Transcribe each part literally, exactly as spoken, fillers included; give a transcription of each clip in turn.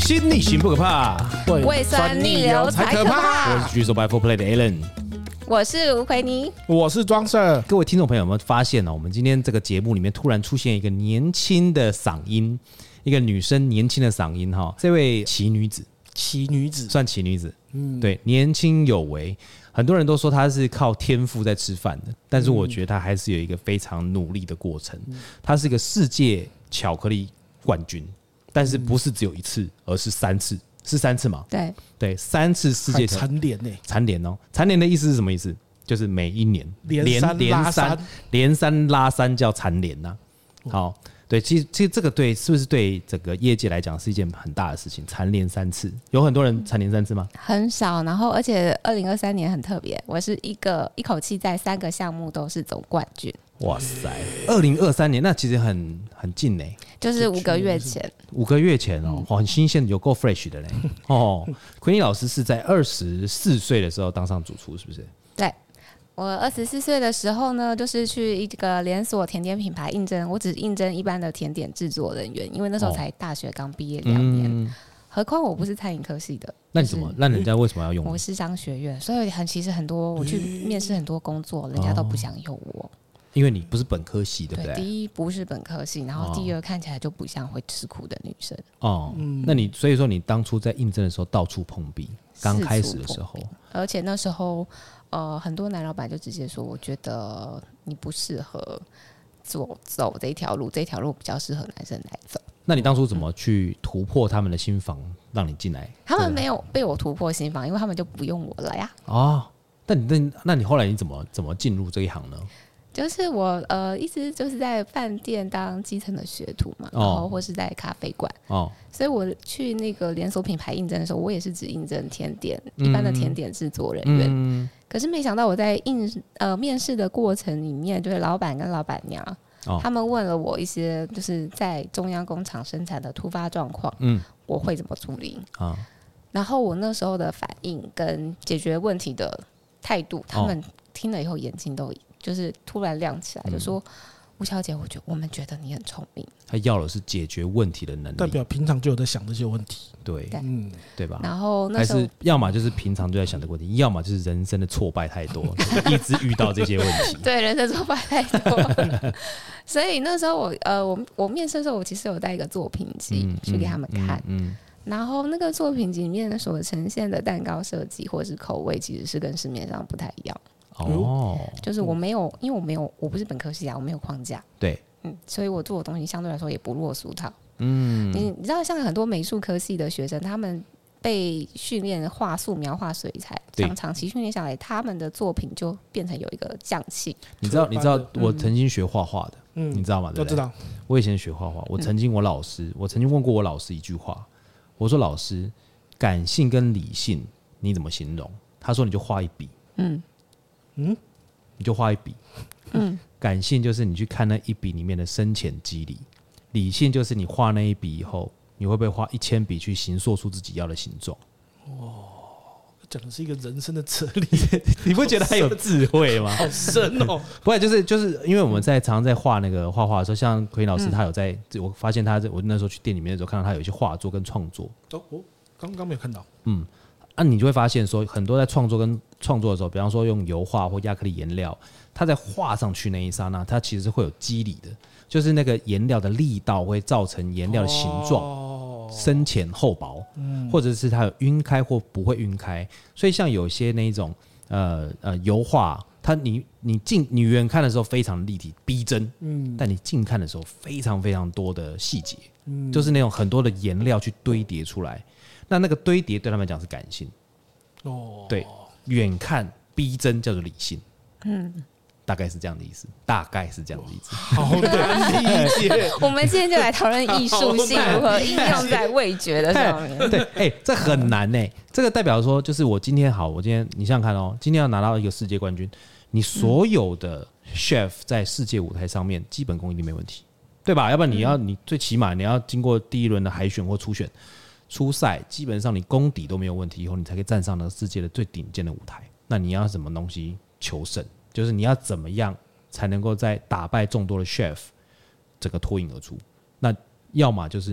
心逆行不可怕， 胃酸逆流才可怕。 我是举手 by four play 的 Alan， 我是吴奎妮， 我是庄 Sir。 各位听众朋友有没有发现呢？我们今天这个节目里面突然出现一个年轻的嗓音，一个女生年轻的嗓音哈。这位奇女子， 奇女子算奇女子，嗯，对，年轻有为。很多人都说她是靠天赋在吃饭的，但是我觉得她还是有一个非常努力的过程。她是一个世界巧克力冠军，但是不是只有一次，而是三次，是三次吗？ 对对，三次世界巧克力蝉联呢？ 蝉联哦，蝉联的意思是什么意思？就是每一年连三拉三， 连三拉三叫蝉联呐。好。对，其实其实这个对是不是对整个业界来讲是一件很大的事情？蝉联三次，有很多人蝉联三次吗？ 很少。然后，而且二零二三年很特别，我是一个一口气在三个项目都是总冠军。 哇塞，二零二三年那其实很很近呢， 就是五个月前。 五个月前哦，哇，很新鲜，有够 fresh 的嘞。哦，奎妮老师是在二十四岁的时候当上主厨，是不是？ 对。我二十四岁的时候呢，就是去一个连锁甜点品牌应征，我只应征一般的甜点制作人员，因为那时候才大学刚毕业两年、嗯，何况我不是餐饮科系的。 那你怎么？那人家为什么要用我？ 我是商学院，所以很其实很多我去面试很多工作，人家都不想用我。 因为你不是本科系，对不对？ 对，第一不是本科系，然后第二看起来就不像会吃苦的女生。 哦，嗯、那你所以说你当初在应征的时候到处碰壁，刚开始的时候， 而且那时候呃很多男老板就直接说，我觉得你不适合走走这条路，这条路比较适合男生来走。 那你当初怎么去突破他们的心防，让你进来？ 他们没有被我突破心防，因为他们就不用我了呀。 哦，那你那那你后来你怎么怎么进入这一行呢？ 就是我呃一直就是在饭店当基层的学徒嘛，然后或是在咖啡馆，哦，所以我去那个连锁品牌应征的时候，我也是只应征甜点、嗯、一般的甜点制作人员、嗯。可是没想到我在应呃面试的过程里面，就是老板跟老板娘、哦，他们问了我一些就是在中央工厂生产的突发状况，嗯，我会怎么处理啊？然后我那时候的反应跟解决问题的态度，他们听了以后眼睛都就是突然亮起来，嗯、就说：“吴小姐，我觉我们觉得你很聪明。” 他要的是解决问题的能力， 代表平常就有在想这些问题， 对，对嗯，对吧？ 然后那时候还是要么就是平常就在想这个问题，要么就是人生的挫败太多，一直遇到这些问题。 对，人生挫败太多，所以那时候我呃，我我面试的时候，我其实有带一个作品集、嗯、去给他们看。嗯嗯嗯然后那个作品集里面所呈现的蛋糕设计或是口味，其实是跟市面上不太一样。哦，就是我没有，因为我没有，我不是本科系啊，我没有框架。 对， 嗯，所以我做的东西相对来说也不落俗套。嗯，你你知道，像很多美术科系的学生，他们被训练画素描、画水彩，长长期训练下来，他们的作品就变成有一个匠气。 你知道，你知道我曾经学画画的，嗯，你知道吗？对不对？ 我知道。 我以前学画画，我曾经我老师，嗯、我曾经问过我老师一句话。我说老师，感性跟理性你怎么形容？他说你就画一笔，嗯嗯，你就画一笔，嗯，感性就是你去看那一笔里面的深浅机理，理性就是你画那一笔以后，你会不会画一千笔去形塑出自己要的形状？ 哦，讲的是一个人生的哲理， 你不觉得他有智慧吗？ 好深哦！ 不然就是就是因为我们在常常在画那个画画的时候，像奎老师他有在，嗯、我发现他在我那时候去店里面的时候，看到他有一些画作跟创作。 哦，我刚刚没有看到。 嗯，啊，你就会发现说，很多在创作跟创作的时候，比方说用油画或亚克力颜料，它在画上去那一刹那，它其实是会有肌理的，就是那个颜料的力道会造成颜料的形状。哦深浅厚薄，嗯、或者是它有晕开或不会晕开，所以像有些那种呃呃油画，它你你近你远看的时候非常立体逼真，嗯，但你近看的时候非常非常多的细节，嗯，就是那种很多的颜料去堆叠出来，那那个堆叠对他们讲是感性，哦，对，远看逼真叫做理性，嗯。大概是这样的意思，大概是这样的意思。 好难理解。 我们今天就来讨论艺术性如何应用在味觉的上面。 对，哎、欸，这很难哎、欸。这个代表说，就是我今天好，我今天你想想看哦，今天要拿到一个世界冠军，你所有的 chef 在世界舞台上面基本功一定没问题，对吧？要不然你要你最起码你要经过第一轮的海选或初选、初赛，基本上你功底都没有问题以后，你才可以站上那个世界的最顶尖的舞台。那你要什么东西求胜？就是你要怎么样才能够在打败众多的 chef 整个脱颖而出？那要么就是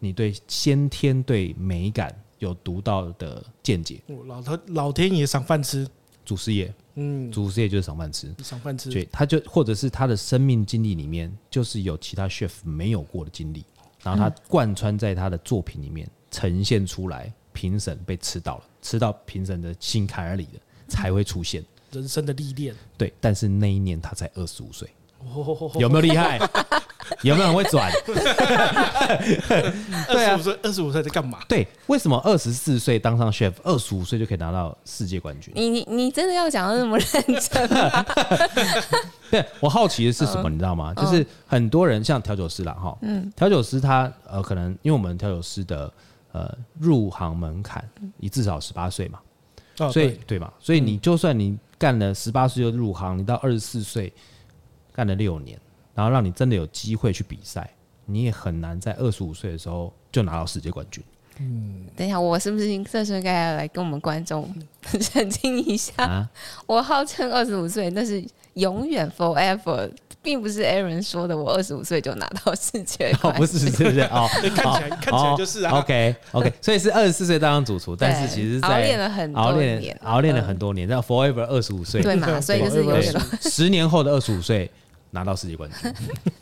你对先天对美感有独到的见解。 老天老天爷赏饭吃， 祖师爷，嗯，祖师爷就是赏饭吃， 赏饭吃， 对，他就或者是他的生命经历里面，就是有其他 chef 没有过的经历，然后他贯穿在他的作品里面呈现出来，评审被吃到了，吃到评审的心坎儿里的才会出现人生的历练。 对，但是那一年他才二十五岁，有没有厉害？有没有很会转？ 对啊，二十五岁在干嘛？ 对，为什么二十四岁当上 chef， 二十五岁就可以拿到世界冠军？ 你你你真的要讲的那么认真吗？ 对，我好奇的是什么，你知道吗？就是很多人像调酒师啦，哈，嗯，调酒师他呃，可能因为我们调酒师的呃入行门槛，你至少十八岁嘛，哦、所以 对, 对嘛，所以你就算你干了十八岁就入行，你到二十四岁干了六年。然后让你真的有机会去比赛，你也很难在二十五岁的时候就拿到世界冠军。 嗯，等一下，我是不是这时候应该来跟我们观众澄清一下？啊、我号称二十五岁，那是永远 forever， 并不是 Aaron 说的，我二十五岁就拿到世界冠军。 哦、不是，是不是？哦， 看起来看起来就是啊。 OK OK， 所以是二十四岁当上主厨，但是其实在熬练了很多年， 熬练了很多年，叫 forever 二十五岁， 对嘛？所以就是永远十年后的二十五岁。拿到世界冠军，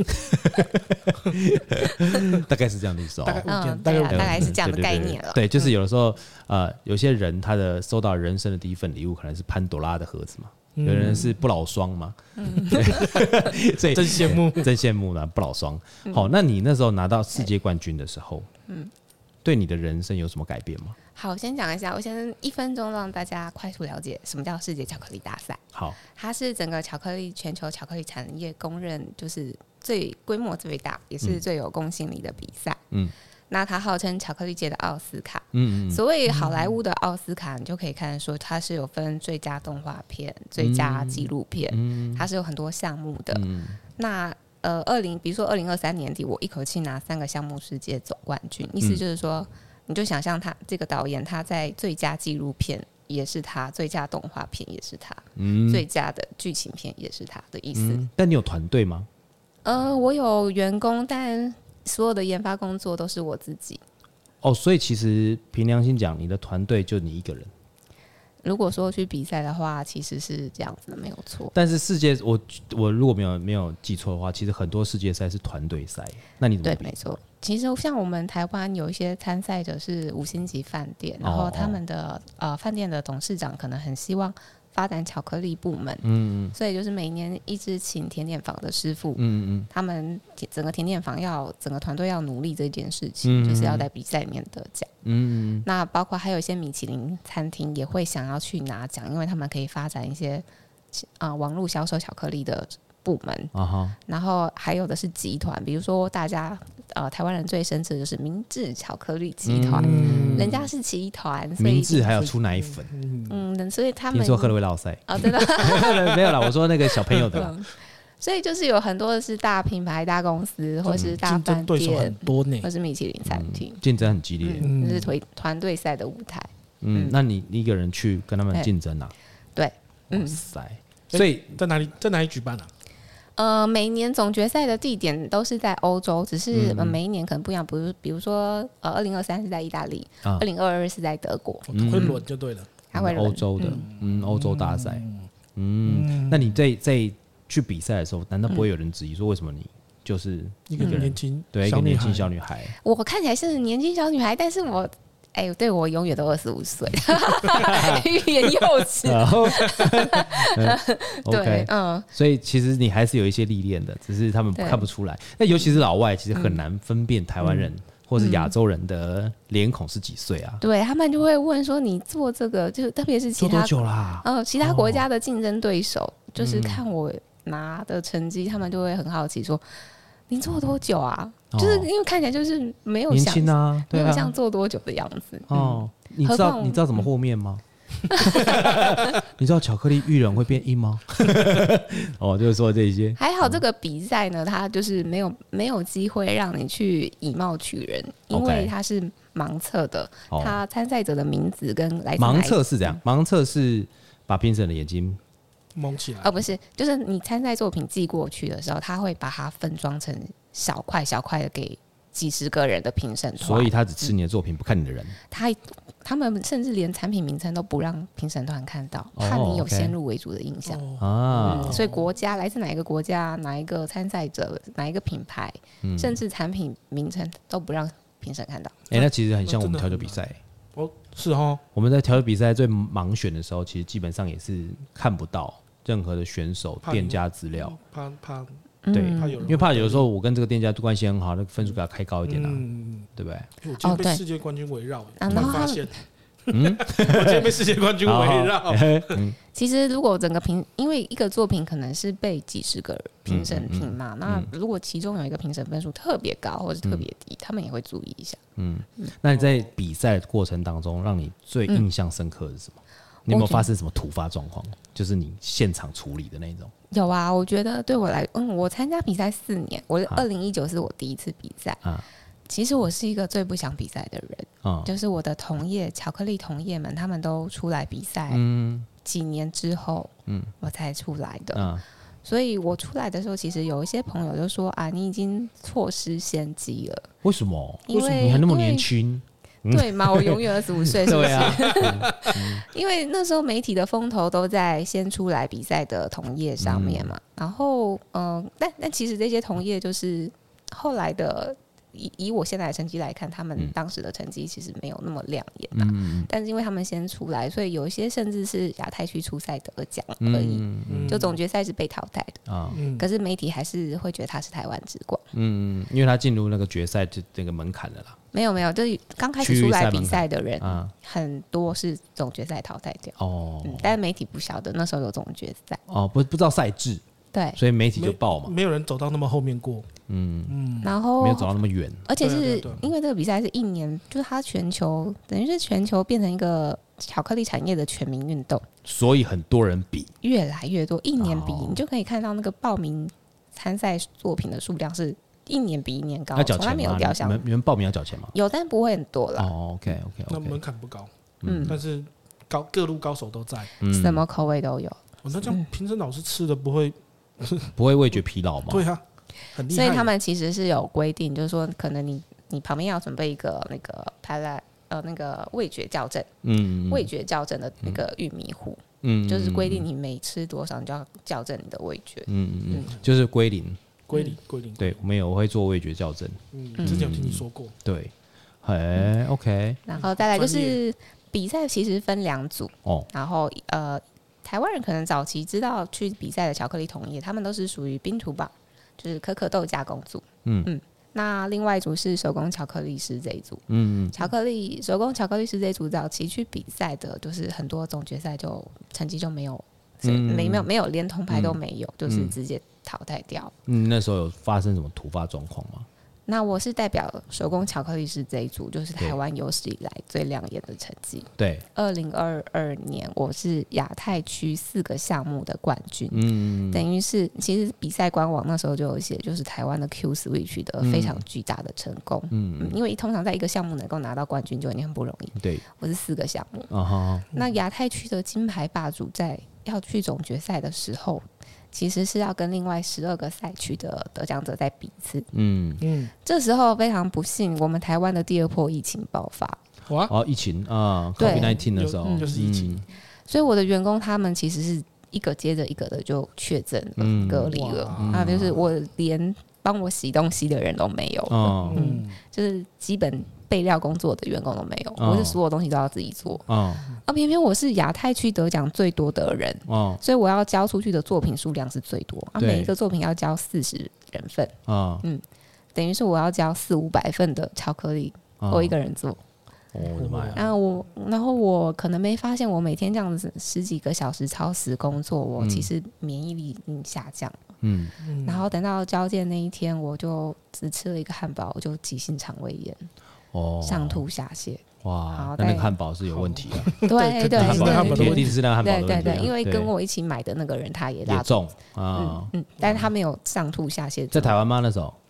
大概是这样的意思哦。 大概、 嗯、大概大概是这样的概念了。 对，就是有的时候，呃，有些人他的收到人生的第一份礼物可能是潘多拉的盒子嘛，嗯、有人是不老霜嘛，嗯、所以真羡慕， 真羡慕呢，不老霜。好、嗯，那你那时候拿到世界冠军的时候，嗯，对你的人生有什么改变吗？ 好，先讲一下，我先一分钟让大家快速了解什么叫世界巧克力大赛。 好， 它是整个巧克力全球巧克力产业公认就是最规模最大，也是最有公信力的比赛。嗯，那它号称巧克力界的奥斯卡。嗯嗯，所谓好莱坞的奥斯卡，你就可以看说它是有分最佳动画片、最佳纪录片，嗯、它是有很多项目的。嗯，那呃，二零比如说二零二三年底，我一口气拿三个项目世界总冠军，意思就是说。嗯，你就想象他这个导演，他在最佳纪录片也是他，最佳动画片也是他，嗯、最佳的剧情片也是他的意思。嗯、 但你有团队吗？ 呃，我有员工，但所有的研发工作都是我自己。 哦，所以其实凭良心讲，你的团队就你一个人。 如果说去比赛的话，其实是这样子的，没有错。 但是世界，我我如果没有没有记错的话，其实很多世界赛是团队赛。那你怎么比？ 对，没错。其实像我们台湾有一些参赛者是五星级饭店，然后他们的、哦、呃饭店的董事长可能很希望发展巧克力部门，嗯嗯，所以就是每年一直请甜点坊的师傅，嗯嗯，他们整个甜点坊要整个团队要努力这件事情，嗯、就是要在比赛里面得奖，嗯嗯，那包括还有一些米其林餐厅也会想要去拿奖，因为他们可以发展一些啊、呃、网络销售巧克力的部门，啊、然后还有的是集团，比如说大家呃台湾人最深知的就是明治巧克力集团，嗯、人家是集团， 明治还有出奶粉， 嗯，所以他们听说喝了会落腮哦，真的没有啦，我说那个小朋友的啦。嗯， 所以就是有很多的是大品牌、大公司，或是大饭店， 很多呢， 或是米其林餐厅， 竞、嗯、争很激烈， 嗯，这是团队赛的舞台。 嗯，嗯那你一个人去跟他们竞争啊？ 对， 哇塞，所以在哪里在哪里举办啊？ 呃，每一年总决赛的地点都是在欧洲，只是、嗯呃、每一年可能不一样。比如，比如说，呃，二零二三是在意大利，二零二二是在德国， 嗯、会轮就对了。 它会欧洲的，嗯，欧、嗯、洲大赛，嗯，嗯那你在在去比赛的时候，难道不会有人质疑说，为什么你就是一个年轻对一个年轻小女孩？ 我看起来是年轻小女孩，但是我。哎、欸，对我永远都二十五岁，欲言又止。对，嗯， 所以其实你还是有一些历练的，只是他们看不出来。那尤其是老外，其实很难分辨台湾人、嗯、或是亚洲人的脸孔是几岁啊？ 对他们就会问说：“你做这个，就特别是其他做多久啦？ 呃，其他国家的竞争对手，哦、就是看我拿的成绩，他们就会很好奇说。”你做多久啊？哦、就是因为看起来就是没有像、 啊对啊、 没有像做多久的样子。 哦，嗯、你知道你知道怎么和面吗？嗯、你知道巧克力遇冷会变硬吗？哦，就是说这些。 还好这个比赛呢，它就是没有没有机会让你去以貌取人，因为它是盲测的，哦、它参赛者的名字跟来自盲测是这样，盲测是把评审的眼睛。 蒙起来， 哦，不是，就是你参赛作品寄过去的时候，他会把它分装成小块小块的给几十个人的评审团， 所以他只吃你的作品，嗯、不看你的人。 他他们甚至连产品名称都不让评审团看到，怕你有先入为主的印象、 哦、啊、 嗯。所以国家来自哪一个国家，哪一个参赛者，哪一个品牌，嗯、甚至产品名称都不让评审看到。 哎、欸，那其实很像我们调酒比赛。 哦，是哦。 我们在调酒比赛最盲选的时候，其实基本上也是看不到任何的选手、店家资料， 怕怕。 对，因为怕有的时候我跟这个店家关系很好，那分数给他开高一点啊，嗯、对不对？ 我今天被世界冠军围绕，我发现，嗯，我今天被世界冠军围绕。 其实如果整个评，因为一个作品可能是被几十个评审评嘛，嗯嗯嗯、那如果其中有一个评审分数特别高或者特别低，嗯、他们也会注意一下。 嗯，那你在比赛的过程当中，让你最印象深刻的是什么？嗯、你有没有发生什么突发状况？就是你现场处理的那种？ 有啊，我觉得对我来，嗯，我参加比赛四年，我二零一九是我第一次比赛。啊，其实我是一个最不想比赛的人，啊、就是我的同业巧克力同业们，他们都出来比赛，嗯，几年之后，嗯，我才出来的。啊，所以我出来的时候，其实有一些朋友就说啊，你已经错失先机了。 为什么？为什么你还那么年轻？ 对嘛，我永远二十五岁，是不是？ 对啊， 因为那时候媒体的风头都在先出来比赛的同业上面嘛，嗯、然后嗯、呃，但但其实这些同业就是后来的，以以我现在的成绩来看，他们当时的成绩其实没有那么亮眼啊。嗯、但是因为他们先出来，所以有一些甚至是亚太区初赛得奖而已，嗯嗯、就总决赛是被淘汰的啊。嗯、可是媒体还是会觉得他是台湾之光，嗯， 因为他进入那个决赛就这个门槛了啦。 没有没有，就是刚开始出来比赛的人，很多是总决赛淘汰掉。哦、嗯，但是媒体不晓得那时候有总决赛。 哦，不不知道赛制， 对， 所以媒体就报嘛。 没, 没有人走到那么后面过。 嗯嗯，然后没有走到那么远， 而且是因为这个比赛是一年，就是它全球等于是全球变成一个巧克力产业的全民运动， 所以很多人比， 越来越多，一年比、哦、你就可以看到那个报名参赛作品的数量是。一年比一年高，从来没有掉下。 你们你们报名要缴钱吗？ 有，但不会很多了。 哦 ，OK OK，, okay 那门槛不高，嗯，但是高各路高手都在， 嗯、什么口味都有。 哦、那这样评审老师吃的不会、 嗯、不会味觉疲劳吗？ 对啊，很厉害。 所以他们其实是有规定，就是说，可能你你旁边要准备一个那个他在呃那个味觉校正，嗯，味觉校正的那个玉米糊，嗯，就是规定你每吃多少，你就要校正你的味觉， 嗯嗯嗯，就是归零。 归零，归零。 对，我们有我会做味觉校正。 嗯，之前有听你说过。 对，哎 ，OK。 然后再来就是比赛，其实分两组。哦。然后呃，台湾人可能早期知道去比赛的巧克力同业，他们都是属于冰土吧，就是可可豆加工组。嗯嗯。那另外一组是手工巧克力师这一组。嗯嗯。巧克力手工巧克力师这一组早期去比赛的，就是很多总决赛就成绩就没有。嗯、没有没有连铜牌都没有，嗯、就是直接淘汰掉。 嗯，那时候有发生什么突发状况吗？ 那我是代表手工巧克力师这一组，就是台湾有史以来最亮眼的成绩。 对， 二零二二年我是亚太区四个项目的冠军。嗯，等于是其实比赛官网那时候就有写，就是台湾的 Q Switch 的非常巨大的成功。嗯，嗯因为通常在一个项目能够拿到冠军就已经很不容易。 对， 我是四个项目。啊、那亚太区的金牌霸主在要去总决赛的时候，其实是要跟另外十二个赛区的得奖者再比一次。嗯嗯，这时候非常不幸，我们台湾的第二波疫情爆发。 哇！ 哦，疫情啊 ，COVID 十九 的时候就是疫情、嗯， 所以我的员工他们其实是一个接着一个的就确诊了、嗯、隔离了。啊，就是我连帮我洗东西的人都没有。哦、嗯，就是基本备料工作的员工都没有，哦、我是所有东西都要自己做。哦、啊，偏偏我是亚太区得奖最多的人，哦、所以我要交出去的作品数量是最多。啊，每一个作品要交四十人份。哦、嗯，等于是我要交四五百份的巧克力，哦、我一个人做。 哦、我的妈呀！ 然后我，然后我可能没发现，我每天这样子十几个小时超时工作，我其实免疫力已经下降了。嗯，然后等到交件那一天，我就只吃了一个汉堡，我就急性肠胃炎。哦，上吐下泻， 哇！那那个汉堡是有问题啊！ 对对对， 铁定是那个汉堡的问题、啊。 对对对，因为跟我一起买的那个人他也也中啊， 嗯嗯，但是他没有上吐下泻。 在台湾吗？那时候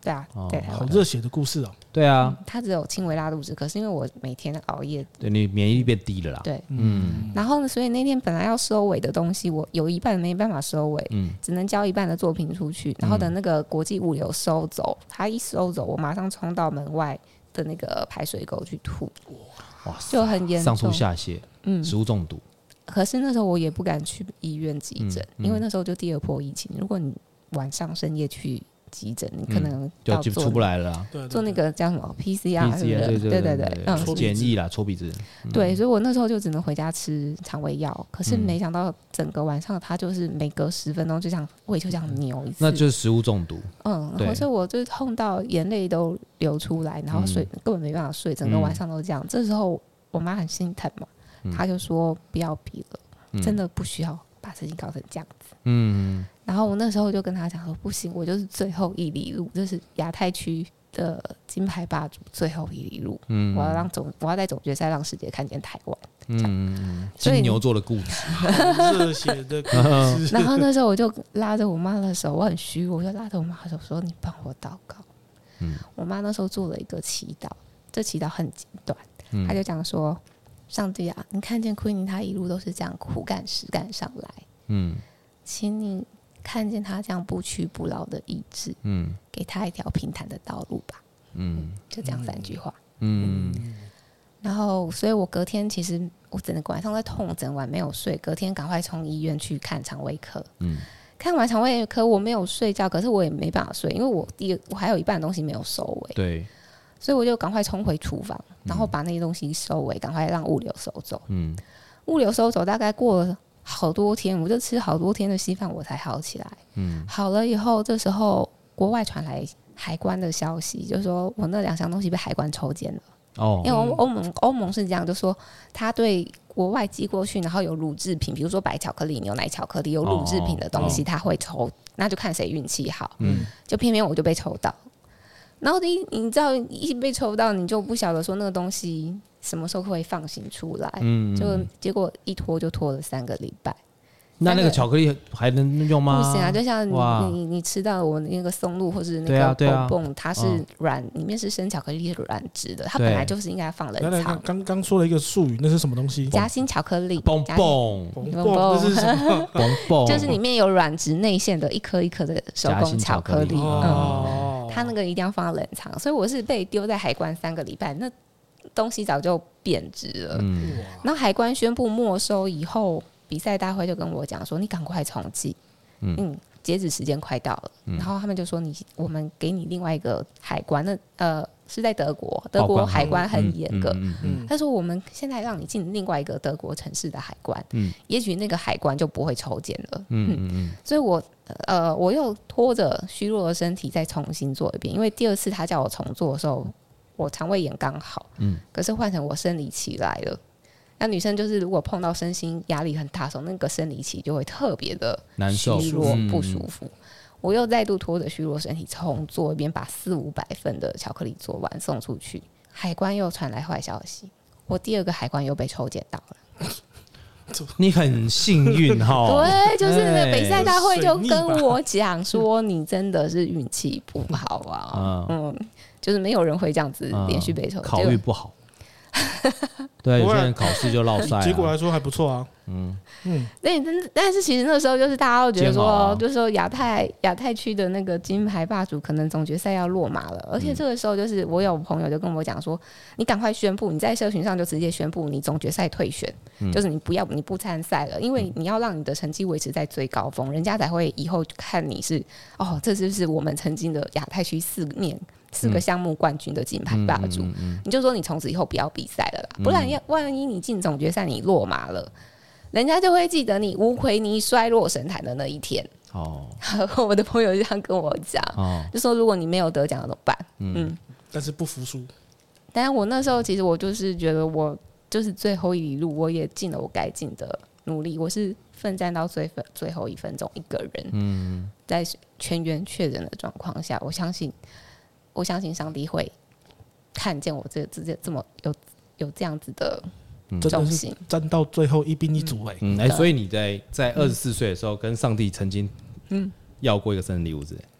对啊，对， 好热血的故事哦。 对啊， 他只有轻微拉肚子，可是因为我每天熬夜， 对你免疫力变低了啦。 对，嗯，然后呢，所以那天本来要收尾的东西，我有一半没办法收尾，嗯，只能交一半的作品出去，然后等那个国际物流收走，他一收走，我马上冲到门外的那个排水沟去吐，哇，就很严重， 上吐下泻，嗯，食物中毒。 可是那时候我也不敢去医院急诊，嗯嗯、因为那时候就第二波疫情，如果你晚上深夜去急诊，你可能要就出不来了啦。 做那个叫什么 P C R， 是不是？对对对， 嗯，检疫啦，搓鼻子。 对，所以我那时候就只能回家吃肠胃药。可是没想到整个晚上，它就是每隔十分钟就这样胃就这样扭一次， 那就是食物中毒。 嗯，然后所以我就痛到眼泪都流出来，然后睡根本没办法睡，整个晚上都这样。这时候我妈很心疼嘛，她就说不要比了，真的不需要把事情搞成这样子。嗯。然后我那时候就跟他讲说，不行，我就是最后一里路，这是亚太区的金牌霸主最后一里路。嗯，我要让总，我要在总决赛让世界看见台湾。嗯， 金牛座的固执， 热血的故事。 然后那时候我就拉着我妈的手，我很虚，我就拉着我妈的手说：“你帮我祷告。”嗯，我妈那时候做了一个祈祷，这祈祷很简短，嗯、她就讲说：“上帝啊，你看见 Queenie 她一路都是这样苦干实干上来，嗯，请你。”看见他这样不屈不挠的意志，嗯，给他一条平坦的道路吧，嗯，就这样三句话，嗯，然后，所以我隔天其实我整个晚上在痛，整晚没有睡，隔天赶快冲医院去看肠胃科，嗯，看完肠胃科我没有睡觉，可是我也没办法睡，因为我第我还有一半的东西没有收尾， 对， 所以我就赶快冲回厨房，然后把那些东西收尾，赶快让物流收走，嗯，物流收走大概过了。好多天，我就吃好多天的稀饭，我才好起来。嗯，好了以后，这时候国外传来海关的消息，就是说我那两箱东西被海关抽检了。哦，因为欧欧盟欧盟是这样，就说他对国外寄过去，然后有乳制品，比如说白巧克力、牛奶巧克力有乳制品的东西，他会抽，那就看谁运气好。嗯，就偏偏我就被抽到，然后一你知道一被抽到，你就不晓得说那个东西。什么时候会放行出来？嗯，就结果一拖就拖了三个礼拜。 那那个巧克力还能用吗？ 不行啊，就像你你你吃到我那个松露或是那个蹦蹦，它是软，里面是生巧克力，是软质的，它本来就是应该放冷藏。 刚刚说了一个术语，那是什么东西？ 夹心巧克力。 蹦蹦蹦蹦，这是什么？ 蹦蹦就是里面有软质内馅的一颗一颗的手工巧克力。嗯，它那个一定要放冷藏，所以我是被丢在海关三个礼拜。那东西早就贬值了，嗯，然后海关宣布没收以后，比赛大会就跟我讲说：“你赶快重寄，嗯，嗯截止时间快到了。嗯”然后他们就说你：“你我们给你另外一个海关，那呃是在德国，德国海关很严格。嗯嗯、他说我们现在让你进另外一个德国城市的海关，嗯，也许那个海关就不会抽检了。嗯嗯嗯，所以我呃我又拖着虚弱的身体再重新做一遍，因为第二次他叫我重做的时候。”我肠胃炎刚好，嗯，可是换成我生理期来了。那女生就是如果碰到身心压力很大的时候，那个生理期就会特别的虚弱不舒服。我又再度拖着虚弱身体重做一遍，把四五百份的巧克力做完送出去。海关又传来坏消息，我第二个海关又被抽检到了。 你很幸运哈， 对，就是那比赛大会就跟我讲说，你真的是运气不好啊，嗯。就是没有人会这样子连续被抽， 嗯、考虑不好。对，有些人考试就落赛、啊。 结果来说还不错啊。嗯嗯，对，但是其实那时候就是大家都觉得说，啊、就是说亚太亚太区的那个金牌霸主可能总决赛要落马了，而且这个时候就是我有朋友就跟我讲说，你赶快宣布，你在社群上就直接宣布你总决赛退选，嗯、就是你不要你不参赛了，因为你要让你的成绩维持在最高峰，人家才会以后看你是哦，这就是我们曾经的亚太区四面。四个项目冠军的金牌霸主，嗯嗯嗯、你就说你从此以后不要比赛了啦，不然要万一你进总决赛你落马了，人家就会记得你吴奎妮摔落神坛的那一天。哦，我的朋友就这样跟我讲，哦、就说如果你没有得奖怎么办？嗯，嗯但是不服输。 但是我那时候其实我就是觉得我就是最后一里路，我也尽了我该尽的努力，我是奋战到最最后一分钟一个人。嗯，在全员确诊的状况下，我相信。我相信上帝会看见我这这这么有有这样子的重心， 站到最后一兵一卒哎、欸嗯欸，所以你在在二十四岁的时候跟上帝曾经要过一个生日礼物之类，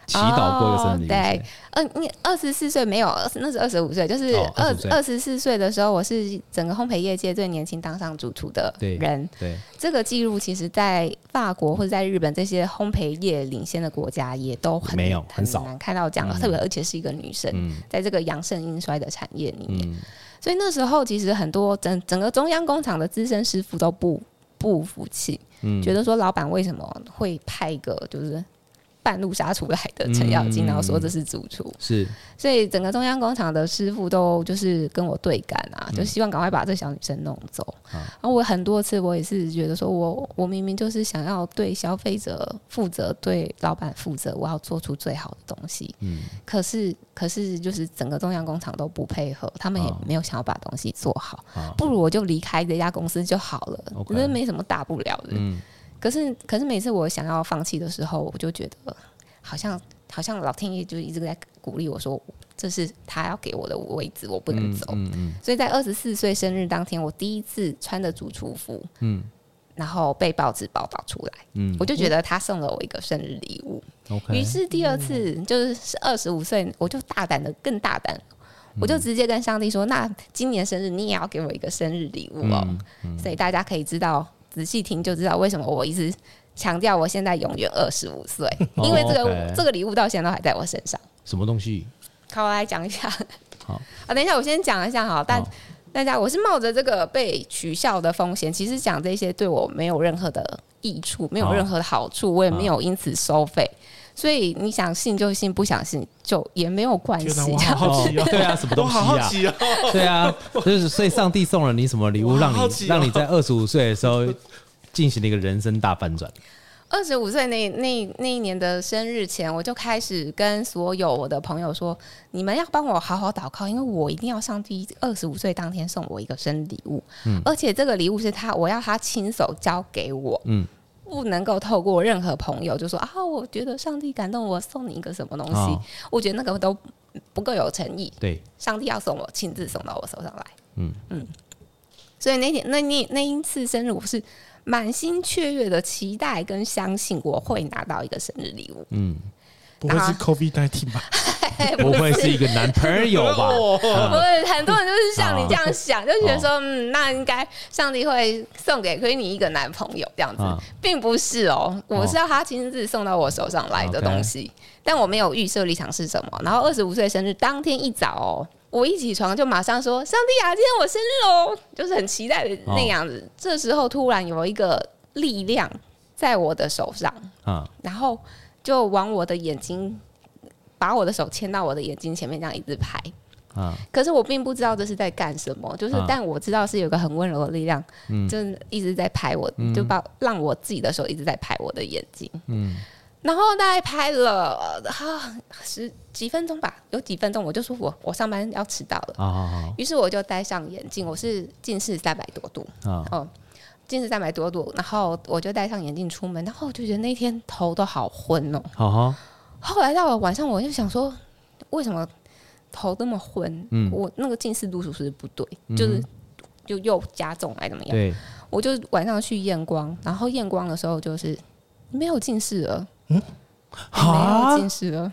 祈祷过一个生日礼物。 对，呃，二十四岁没有，那是二十五岁，就是二二十四岁的时候，我是整个烘焙业界最年轻当上主厨的人。 对，对这个记录其实在法国或者在日本这些烘焙业领先的国家也都很没有很少难看到这样，嗯、特别而且是一个女生，嗯、在这个阳盛阴衰的产业里面。嗯，所以那时候其实很多整整个中央工厂的资深师傅都不不服气，嗯，觉得说老板为什么会派一个就是半路杀出来的程咬金，然后说这是主厨， 是， 所以整个中央工厂的师傅都就是跟我对干啊，就希望赶快把这小女生弄走。嗯、然后我很多次我也是觉得说我我明明就是想要对消费者负责，对老板负责，我要做出最好的东西。嗯，可是可是就是整个中央工厂都不配合，他们也没有想要把东西做好，哦、不如我就离开这家公司就好了，我觉得没什么大不了的。嗯。可是，可是每次我想要放弃的时候，我就觉得好像好像老天爷就一直在鼓励我说，这是他要给我的位置，我不能走。嗯嗯嗯、所以在二十四岁生日当天，我第一次穿着主厨服，嗯，然后被报纸报道出来，嗯，我就觉得他送了我一个生日礼物。于、嗯、是第二次就是二十五岁，我就大胆的更大胆。我就直接跟上帝说，那今年生日你也要给我一个生日礼物哦。嗯嗯、所以大家可以知道。仔细听就知道为什么我一直强调我现在永远二十五岁，因为这个、oh, okay. 这个礼物到现在都还在我身上。 什么东西？ 好，我来讲一下。 好， 啊，等一下，我先讲一下哈。但大家，我是冒着这个被取笑的风险，其实讲这些对我没有任何的益处，没有任何的好处，我也没有因此收费。所以你想信就信，不想信就也没有关系。 好好奇哦， 对啊，什么东西啊？ 好好奇哦， 对啊，就是所以上帝送了你什么礼物，让你、哦、让你在二十五岁的时候进行了一个人生大翻转。 二十五岁那那那一年的生日前，我就开始跟所有我的朋友说：“你们要帮我好好祷告，因为我一定要上帝二十五岁当天送我一个生日礼物，嗯、而且这个礼物是他我要他亲手交给我。”嗯。不能够透过任何朋友就说啊，我觉得上帝感动我，送你一个什么东西，哦、我觉得那个都不够有诚意。 对， 上帝要送我，亲自送到我手上来。嗯嗯，所以那天那那那一次生日，我是满心雀跃的期待跟相信我会拿到一个生日礼物。嗯。 不会是 COVID 十九 吧？ 不会是一个男朋友吧？ 不是，很多人就是像你这样想，就觉得说，嗯，那应该上帝会送给亏你一个男朋友这样子，并不是哦，我是要他亲自送到我手上来的东西，但我没有预设立场是什么。然后二十五岁生日当天一早哦，我一起床就马上说：“上帝啊，今天我生日哦！”就是很期待的那样子。这时候突然有一个力量在我的手上，然后。就往我的眼睛，把我的手牵到我的眼睛前面，这样一直拍。啊、可是我并不知道这是在干什么，就是、啊、但我知道是有个很温柔的力量，嗯、就是一直在拍我，嗯、就把让我自己的手一直在拍我的眼睛。嗯，然后大概拍了啊十几分钟吧，有几分钟我就说我我上班要迟到了。啊、于是我就戴上眼镜，我是近视三百多度。啊、哦。近视三百多度，然后我就戴上眼镜出门，然后我就觉得那天头都好昏哦。Uh-huh. 后来到了晚上，我就想说，为什么头这么昏？嗯、我那个近视度数是不对，嗯、就是就又加重还怎么样？对，我就晚上去验光，然后验光的时候就是没有近视了，嗯，没有近视了。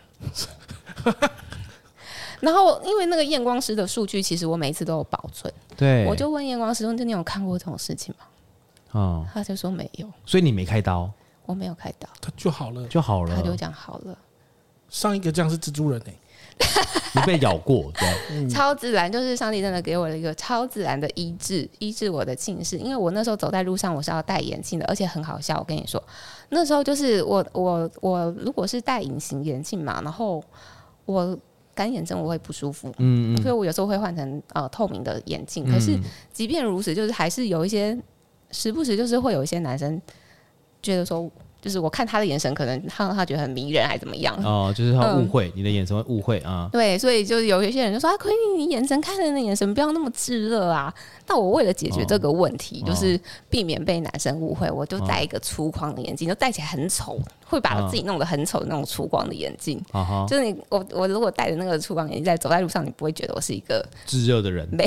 然后因为那个验光师的数据，其实我每一次都有保存。对，我就问验光师说：“你有看过这种事情吗？”哦、他就说没有， 所以你没开刀， 我没有开刀， 他就好了， 就好了， 他就讲好了。 上一个这样是蜘蛛人哎、 欸，你被咬过，对， 嗯、超自然，就是上帝真的给我了一个超自然的医治，医治我的近视。因为我那时候走在路上，我是要戴眼镜的，而且很好笑。我跟你说，那时候就是我我我如果是戴隐形眼镜嘛，然后我。干眼症我会不舒服，嗯嗯，所以我有时候会换成呃透明的眼镜。可是即便如此，就是还是有一些时不时就是会有一些男生觉得说，就是我看他的眼神，可能让他觉得很迷人，还怎么样？ 哦，就是他误会、嗯、你的眼神会误会啊。 对，所以就有一些人就说：“啊，奎尼，你眼神看人的眼神不要那么炙热啊。”那我为了解决这个问题，哦、就是避免被男生误会，我就戴一个粗框的眼镜，就戴起来很丑，会把自己弄得很丑的那种粗光的眼镜。哦、就是你我我如果戴着那个粗光眼镜在走在路上，你不会觉得我是一个炙热的人。 对，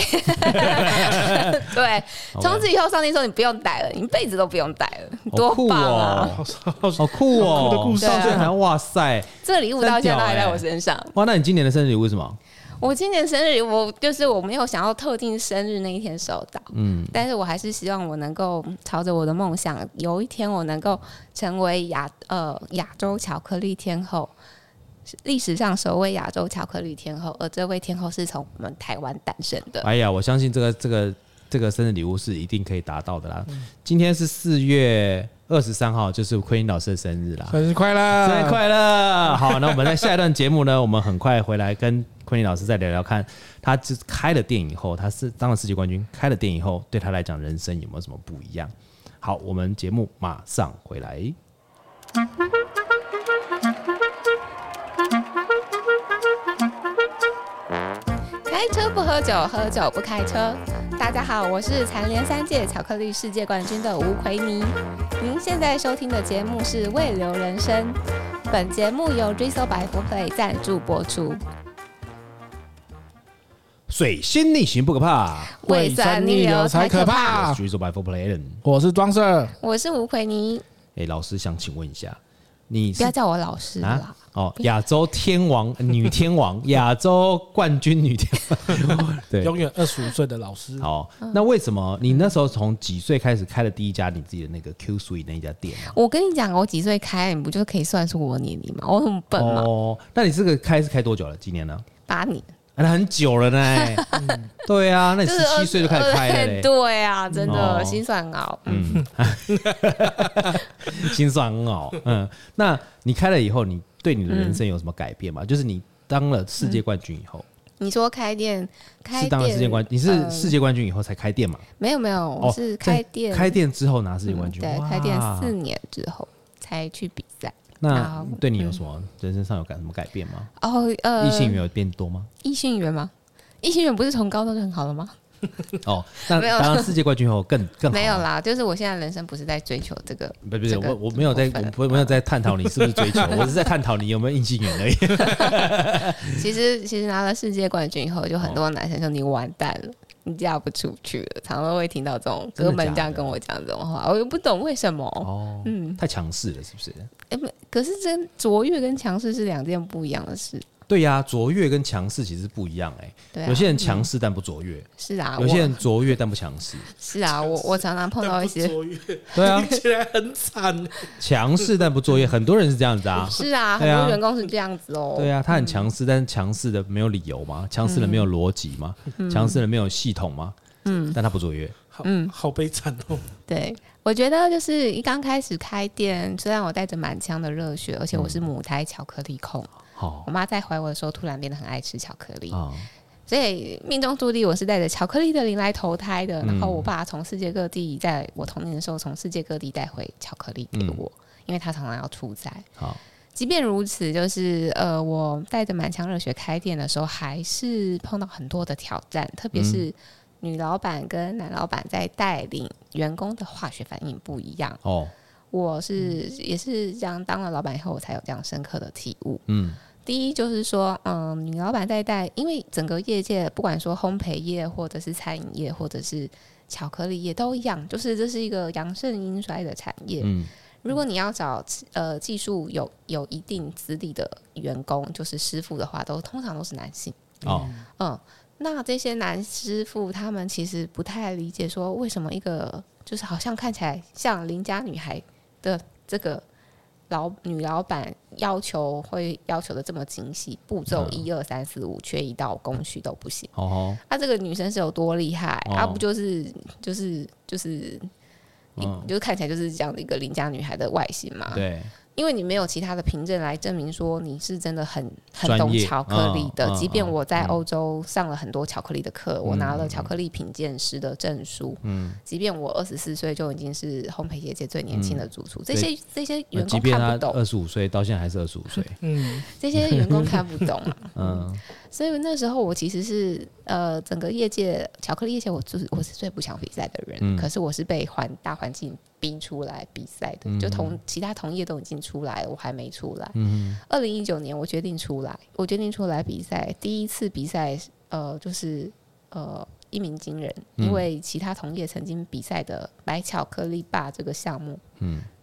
从此以后上帝说你不用戴了，你一辈子都不用戴了，多棒啊！ 好好酷哦！ 的故事， 到现在还哇塞， 这个礼物到现在都还在我身上。 哇，那你今年的生日礼物是什么？ 我今年生日，我就是我没有想要特定生日那一天收到，嗯，但是我还是希望我能够朝着我的梦想，有一天我能够成为亚呃亚洲巧克力天后，历史上首位亚洲巧克力天后，而这位天后是从我们台湾诞生的。 哎呀，我相信这个这个这个生日礼物是一定可以达到的啦。嗯、今天是四月二十三号，就是奎林老师的生日啦， 生日快乐， 生日快乐！好，那我们在下一段节目呢，我们很快回来跟奎林老师再聊聊看，他开了店以后，他是当了世界冠军，开了店以后，对他来讲人生有没有什么不一样？好，我们节目马上回来。 开车不喝酒，喝酒不开车。大家好，我是蝉联三届巧克力世界冠军的吴奎妮。您现在收听的节目是《胃流人生》，本节目由 Drizzle 百福 Play 赞助播出。 水星逆行不可怕， 胃酸逆流才可怕。 我是 Drizzle 百福 Play， 我是庄社， 我是吴奎妮。 哎，老师想请问一下，你不要叫我老师啦。啊哦，亚洲天王女天王，亚洲冠军女天王，对， 永远二十五岁的老师。 好，那为什么你那时候从几岁开始开了第一家你自己的那个 Q Sweet 那一家店、啊？ 我跟你讲，我几岁开，你不就可以算出我年龄吗？我很笨吗？ 哦，那你这个开是开多久了？几年了？ 八年。 啊、那很久了呢、嗯。对啊，那你十七岁就开始开了嘞。 对啊，真的、哦、心算很好。嗯， 心算很好。嗯，那你开了以后，你对你的人生有什么改变吗？嗯、就是你当了世界冠军以后， 嗯、你说开店，开店是当了世界冠，你是世界冠军以后才开店嘛？ 呃、没有没有，我是开店， 开店之后拿世界冠军。 嗯、对，开店四年之后才去比赛。 那对你有什么、嗯、人生上有改什么改变吗？ 哦，呃， 异性缘有变多吗？ 异性缘吗？异性缘不是从高中就很好了吗？ 哦，那当然世界冠军后更更好。 没有啦，就是我现在人生不是在追求这个， 不不是，我我没有在，我没有在探讨你是不是追求，我是在探讨你有没有异性缘而已。 其实其实拿了世界冠军以后，就很多男生说你完蛋了。你嫁不出去了，常常会听到这种哥们这样跟我讲这种话，我又不懂为什么。哦， 嗯，太强势了，是不是？ 哎、欸，可是真卓越跟强势是两件不一样的事。 对呀、啊，卓越跟强势其实不一样哎、欸啊。有些人强势但不卓越。 是啊。 有些人卓越但不强势。 是啊，我我常常碰到一些。 卓越。 对啊。 听起来很惨。 强势但不卓越，很多人是这样子啊。 是啊，很多员工是这样子哦。 对啊，他很强势，但是强势的没有理由嘛，强势的没有逻辑嘛，强势的没有系统嘛。嗯，但他不卓越。 嗯，好悲惨哦。 对，我觉得就是一刚开始开店，虽然我带着满腔的热血，而且我是母胎巧克力控。哦、我妈在怀我的时候，突然变得很爱吃巧克力，哦、所以命中注定我是带着巧克力的灵来投胎的。嗯、然后我爸从世界各地，在我童年的时候，从世界各地带回巧克力给我，嗯、因为他常常要出差。好，即便如此，就是呃，我带着满腔热血开店的时候，还是碰到很多的挑战，特别是女老板跟男老板在带领员工的化学反应不一样。哦，我是也是这样，当了老板以后，我才有这样深刻的体悟。嗯。第一就是说，嗯，女老板在带，因为整个业界不管说烘焙业，或者是餐饮业，或者是巧克力业都一样，就是这是一个阳盛阴衰的产业。嗯，如果你要找呃技术有有一定资历的员工，就是师傅的话，都通常都是男性。哦，嗯，那这些男师傅他们其实不太理解，说为什么一个就是好像看起来像邻家女孩的这个。老女老板要求会要求的这么精细，步骤一二三四五，缺一道工序都不行。哦，那、啊、这个女生是有多厉害？她、哦啊、不就是就是就是，嗯、就是看起来就是这样的一个邻家女孩的外形嘛？对。因为你没有其他的凭证来证明说你是真的很很懂巧克力的，即便我在欧洲上了很多巧克力的课，嗯、我拿了巧克力品鉴师的证书，嗯，即便我二十四岁就已经是烘焙业界最年轻的主厨，嗯、这些这些员工看不懂， 二十五岁到现在还是二十五岁， 嗯，这些员工看不懂啊，嗯，所以那时候我其实是呃整个业界巧克力业界我就是我是最不想比赛的人，嗯、可是我是被环大环境逼出来比赛的，嗯、就同其他同业都已经出来了，我还没出来。二零一九年我决定出来，我决定出来比赛。第一次比赛，呃，就是呃一鸣惊人，嗯、因为其他同业曾经比赛的白巧克力吧这个项目，嗯，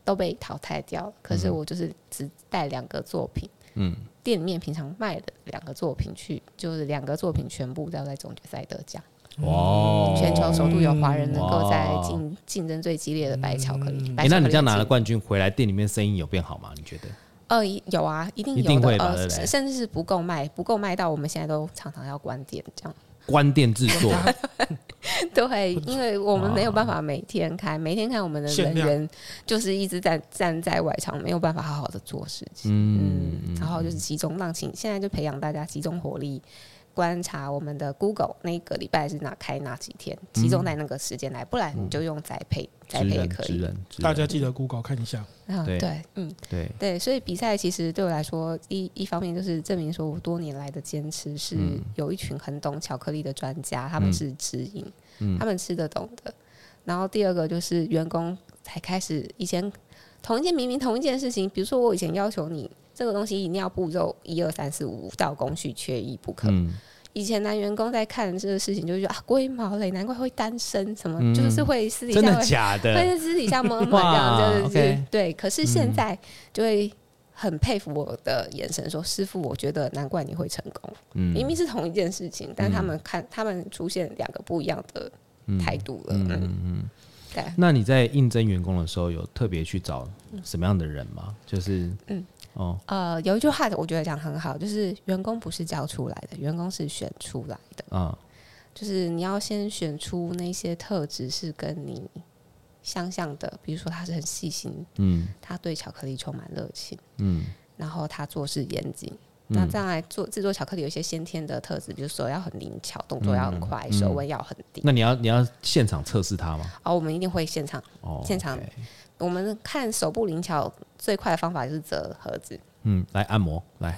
都被淘汰掉了。可是我就是只带两个作品，嗯，店里面平常卖的两个作品去，就是两个作品全部都在总决赛得奖。哇！全球首度有华人能够在竞竞争最激烈的白巧克力。 哎、欸，那你这样拿了冠军回来，店里面生意有变好吗？你觉得？ 呃，有啊，一定有的， 一定会呃，甚至是不够卖，不够卖到我们现在都常常要关店这样。 关店制作， 对，因为我们没有办法每天开，每天开我们的人员就是一直在站在外场，没有办法好好的做事情。嗯，嗯然后就是集中让请，现在就培养大家集中火力。观察我们的 Google 那个礼拜是哪开哪几天，集中在那个时间来，不然你就用宅配，宅配也可以。 大家记得 Google 看一下。 啊、对，对，嗯，对对，所以比赛其实对我来说，一一方面就是证明说我多年来的坚持是有一群很懂巧克力的专家，他们是指引，嗯、他们吃得懂的。然后第二个就是员工才开始，以前同一件明明同一件事情，比如说我以前要求你。这个东西一定要步骤一二三四五道工序缺一不可。嗯、以前男员工在看这个事情，就觉得啊，龟毛嘞，难怪会单身，什么、嗯、就是会私底下会真的假的， 会私底下摸摸这样，就是、okay 对。可是现在就会很佩服我的眼神说，说师傅，我觉得难怪你会成功。嗯、明明是同一件事情，但他们看他们出现两个不一样的态度了。嗯嗯嗯对。那你在应征员工的时候，有特别去找什么样的人吗？就是嗯。 哦、呃，有一句话我觉得讲很好，就是员工不是教出来的，员工是选出来的。嗯，就是你要先选出那些特质是跟你相像的，比如说他是很细心，嗯，他对巧克力充满热情，嗯，然后他做事严谨。嗯、那再来做制作巧克力有一些先天的特质，比如手要很灵巧，动作要很快，嗯、手温要很低。 那你要你要现场测试它吗？ 哦，我们一定会现场，哦、现场。Okay我们看手部灵巧最快的方法就是折盒子， 嗯，来按摩，来，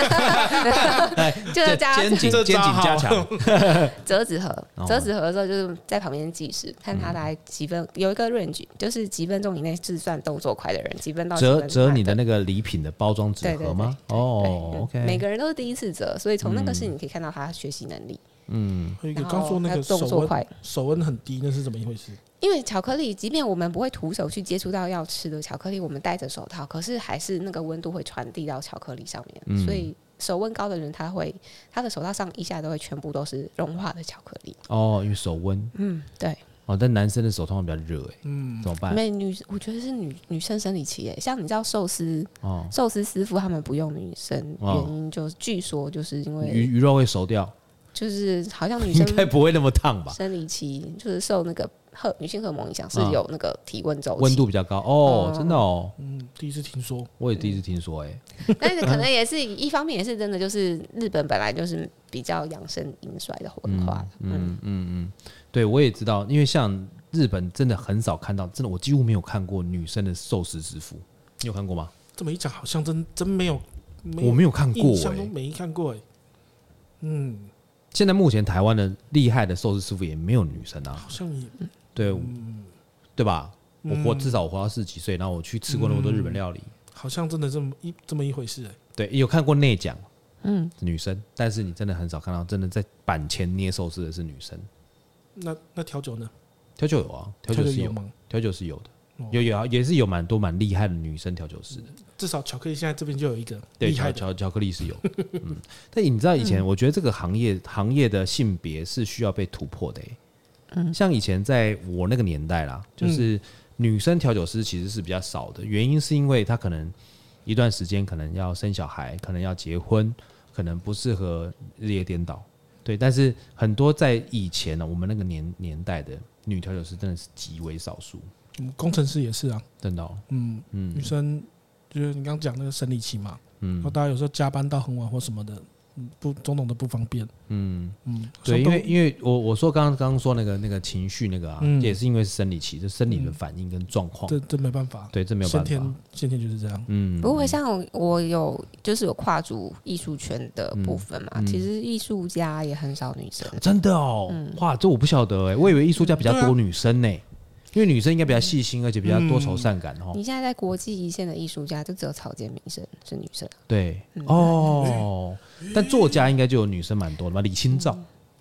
就是加肩颈肩颈加强， 折纸盒，折纸盒的时候就是在旁边计时，看他来几分，有一个 range， 就是几分钟以内是算动作快的人，几分到折折你的那个礼品的包装纸盒吗？哦 ，OK， 每个人都是第一次折，所以从那个是你可以看到他学习能力。 嗯，你刚说那个动作快，手温很低，那是怎么一回事？ 因为巧克力，即便我们不会徒手去接触到要吃的巧克力，我们戴着手套，可是还是那个温度会传递到巧克力上面，嗯、所以手温高的人，他会他的手套上一下都会全部都是融化的巧克力。 哦，因为手温。 嗯，对。 哦，但男生的手通常比较热哎，嗯，怎么办？ 没女，我觉得是女女生生理期哎，像你知道寿司，哦，寿司师傅他们不用女生，原因就是、哦、据说就是因为鱼鱼肉会熟掉。 就是好像女生应该不会那么烫吧？ 生理期就是受那个荷女性荷尔蒙影响，是有那个体温周期， 温度比较高哦，嗯、真的哦， 嗯，第一次听说， 我也第一次听说哎、欸， 但是可能也是一方面也是真的，就是日本本来就是比较养生饮水的文化， 嗯嗯嗯嗯，对我也知道，因为像日本真的很少看到，真的我几乎没有看过女生的寿司师傅，你有看过吗？ 这么一讲，好像真真没有， 没有我没有看过、欸，印象中没看过哎、欸，嗯。 现在目前台湾的厉害的寿司师傅也没有女生啊， 好像也对、嗯、对吧？我活至少我活到四十几岁，然后我去吃过那么多日本料理，嗯、 好像真的这么一这么一回事哎、欸。 对，有看过内讲，嗯，女生，但是你真的很少看到真的在板前捏寿司的是女生。 那那调酒呢？ 调酒有啊，调酒是有，调酒是有的。有有啊，也是有蛮多蛮厉害的女生调酒师的， 至少巧克力现在这边就有一个对巧巧巧克力是有，嗯，但你知道以前我觉得这个行业行业的性别是需要被突破的、欸，嗯，像以前在我那个年代啦，就是女生调酒师其实是比较少的，原因是因为她可能一段时间可能要生小孩，可能要结婚，可能不适合日夜颠倒，对，但是很多在以前呢，我们那个年年代的女调酒师真的是极为少数。 工程师也是啊， 真的、哦， 嗯嗯，女生就是你刚刚讲那个生理期嘛，嗯，然后大家有时候加班到很晚或什么的，不种种的不方便，嗯嗯，对，因为因为我我说刚刚刚刚说那个那个情绪那个啊，嗯、也是因为是生理期，就生理的反应跟状况、 嗯，这这没办法， 对，这没有办法， 先天先天就是这样， 嗯。不过像我有就是有跨足艺术圈的部分嘛，嗯、其实艺术家也很少女生， 真的哦，嗯、哇，这我不晓得哎、欸，我以为艺术家比较多女生呢、欸。因为女生应该比较细心，而且比较多愁善感、嗯、 你现在在国际一线的艺术家，就只有草间弥生是女生。 对，嗯、哦，但作家应该就有女生蛮多的吧？李清照，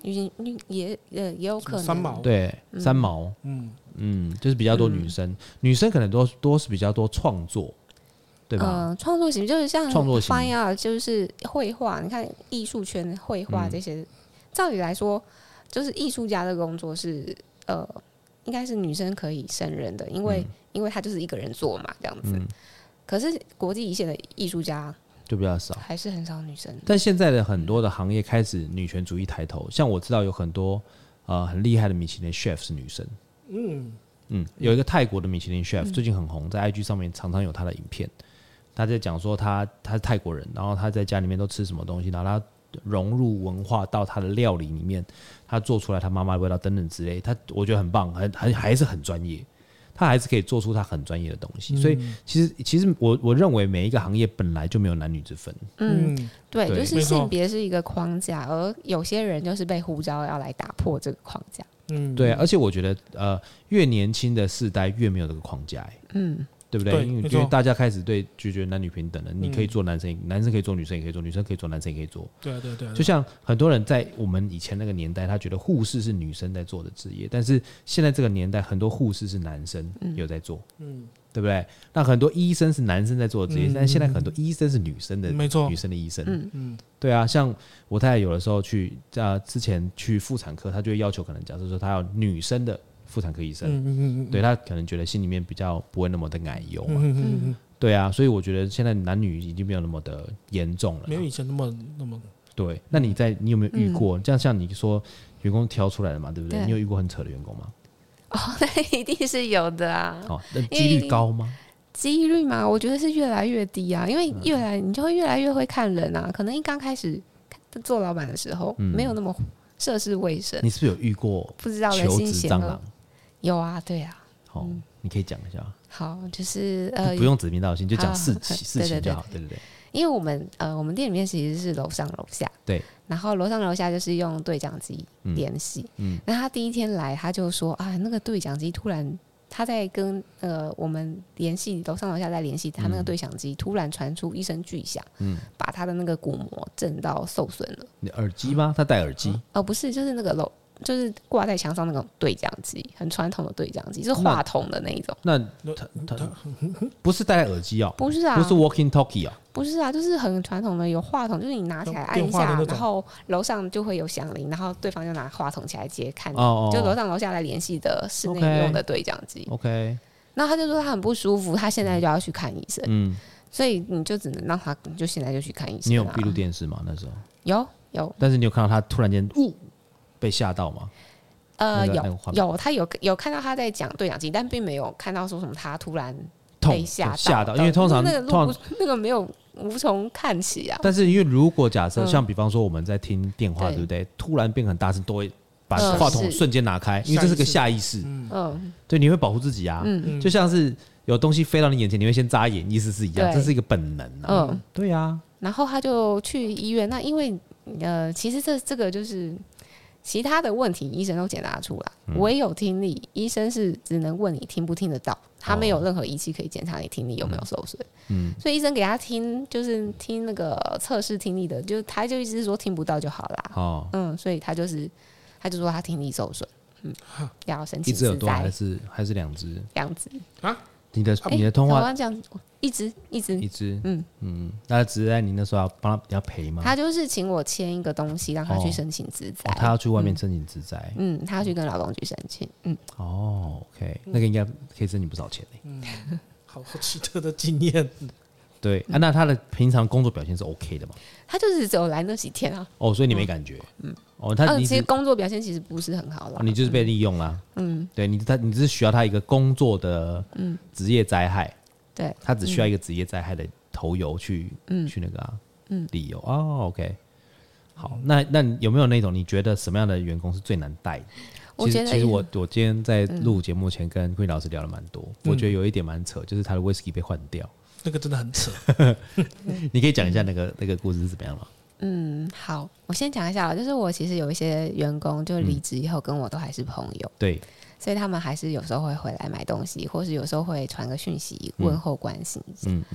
也也也也有可能三毛对、嗯、三毛，嗯嗯，就是比较多女生，嗯、女生可能多多是比较多创作，对吧？ 呃，创作型就是像创作型 fine art，就是绘画，你看艺术圈绘画这些，嗯、照理来说，就是艺术家的工作是呃，应该是女生可以胜任的，因为、嗯、因为他就是一个人做嘛，这样子。嗯、可是国际一线的艺术家就比较少， 还是很少女生。 但现在的很多的行业开始女权主义抬头，像我知道有很多呃很厉害的米其林 chef 是女生。嗯嗯，有一个泰国的米其林 chef、嗯、最近很红，在 I G 上面常常有他的影片。他在讲说他他是泰国人，然后他在家里面都吃什么东西，然后他融入文化到他的料理里面，他做出来他妈妈的味道等等之类，他我觉得很棒，很很还是很专业，他还是可以做出他很专业的东西。嗯、所以其实其实我我认为每一个行业本来就没有男女之分。 嗯，对，对就是性别是一个框架，而有些人就是被呼召要来打破这个框架。 嗯，对、啊，而且我觉得呃，越年轻的世代越没有这个框架、欸。嗯。对不对？对因为因为大家开始对就觉得男女平等了，嗯、你可以做男生，男生可以做女生也可以做，女生可以做男生也可以做。 对啊对啊对啊。 就像很多人在我们以前那个年代，他觉得护士是女生在做的职业，但是现在这个年代，很多护士是男生有在做，嗯，对不对？那很多医生是男生在做的职业，嗯、但是现在很多医生是女生的， 没错， 女生的医生，嗯嗯，对啊，像我太太有的时候去啊，之前去妇产科，她就会要求可能假设说她要女生的妇产科医生，嗯嗯嗯对他可能觉得心里面比较不会那么的奶油嘛，嗯嗯嗯对啊，所以我觉得现在男女已经没有那么的严重了， 没有以前那么那么。 对，那你在你有没有遇过？这样、嗯、像你说员工挑出来了嘛，对不对？对你有遇过很扯的员工吗？ 哦，那一定是有的啊。哦， 那几率高吗？ 几率嘛，我觉得是越来越低啊，因为越来你就会越来越会看人啊。可能一刚开始做老板的时候，嗯、没有那么涉世未深。 你是不是有遇过不知道求职蟑螂？ 有啊，对啊。 好、哦，嗯、你可以讲一下。 好，就是呃， 不用指名道姓，就讲事情事情就好，对对对。 因为我们呃，我们店里面其实是楼上楼下， 对。 然后楼上楼下就是用对讲机联系。嗯。那、嗯、他第一天来，他就说啊，那个对讲机突然他在跟呃我们联系，楼上楼下在联系，他那个对讲机突然传出一声巨响，嗯，把他的那个鼓膜震到受损了。 你耳机吗？他戴耳机？ 哦，不是，就是那个楼。就是挂在墙上那种对讲机，很传统的对讲机，是话筒的那一种。 那他他不是戴耳机哦？ 不是啊， 不是 walkie talkie 哦？ 不是啊，就是很传统的有话筒，就是你拿起来按一下，然后楼上就会有响铃，然后对方就拿话筒起来接看，哦哦就楼上楼下来联系的室内用的对讲机。 OK， 然后他就说他很不舒服，他现在就要去看医生。嗯，所以你就只能让他，你就现在就去看医生、啊。 你有闭路电视吗？那时候有有， 但是你有看到他突然间呜。被吓到吗？ 呃，那個、有有，他有有看到他在讲对讲机，但并没有看到说什么他突然被吓到。 吓到，因为通常那个通常那个没有无从看起啊。 但是因为如果假设、嗯、像比方说我们在听电话，对不对？突然变很大声，都会把话筒瞬间拿开，嗯、因为这是个下意识。嗯，对，你会保护自己啊。嗯，就像是有东西飞到你眼前，你会先眨眼，意思是一样，这是一个本能啊。嗯，对啊。 然后他就去医院，那因为呃，其实这这个就是。其他的问题医生都解答出来，嗯、唯有听力，医生是只能问你听不听得到，他没有任何仪器可以检查你听力有没有受损。嗯，所以医生给他听就是听那个测试听力的，就他就一直说听不到就好啦。哦，嗯，所以他就是他就说他听力受损，嗯，要申请一只耳朵还是还是两只？ 两只啊？ 你的你的通话？ 我刚讲一只一只一只，嗯嗯，那职灾你那时候要帮他要赔吗？ 他就是请我签一个东西，让他去申请职灾、 哦哦。他要去外面申请职灾、 嗯，嗯，他要去跟劳动局申请，嗯。 哦 ，OK， 那个应该可以申请不少钱嘞、 嗯。好好奇特的经验。 对、啊，那他的平常工作表现是 OK 的吗？ 他就是只有来那几天啊。 哦，所以你没感觉？嗯。哦， 他、呃、其实工作表现其实不是很好啦、 哦、你就是被利用啦。嗯。对你，他你只是需要他一个工作的职业灾害。嗯对， 他只需要一个职业灾害的头油去、嗯、去那个啊，嗯，理由哦 ，OK， 好，那那有没有那种你觉得什么样的员工是最难带的？其实其实我我今天在录节目前跟Queen老师聊了蛮多、嗯，我觉得有一点蛮扯，就是他的 whisky 被换掉， 那个真的很扯。 你可以讲一下那个那个故事是怎么样吗？ 嗯，好，我先讲一下，就是我其实有一些员工就离职以后跟我都还是朋友， 嗯、对。 所以他们还是有时候会回来买东西，或是有时候会传个讯息问候关心一下。嗯嗯嗯。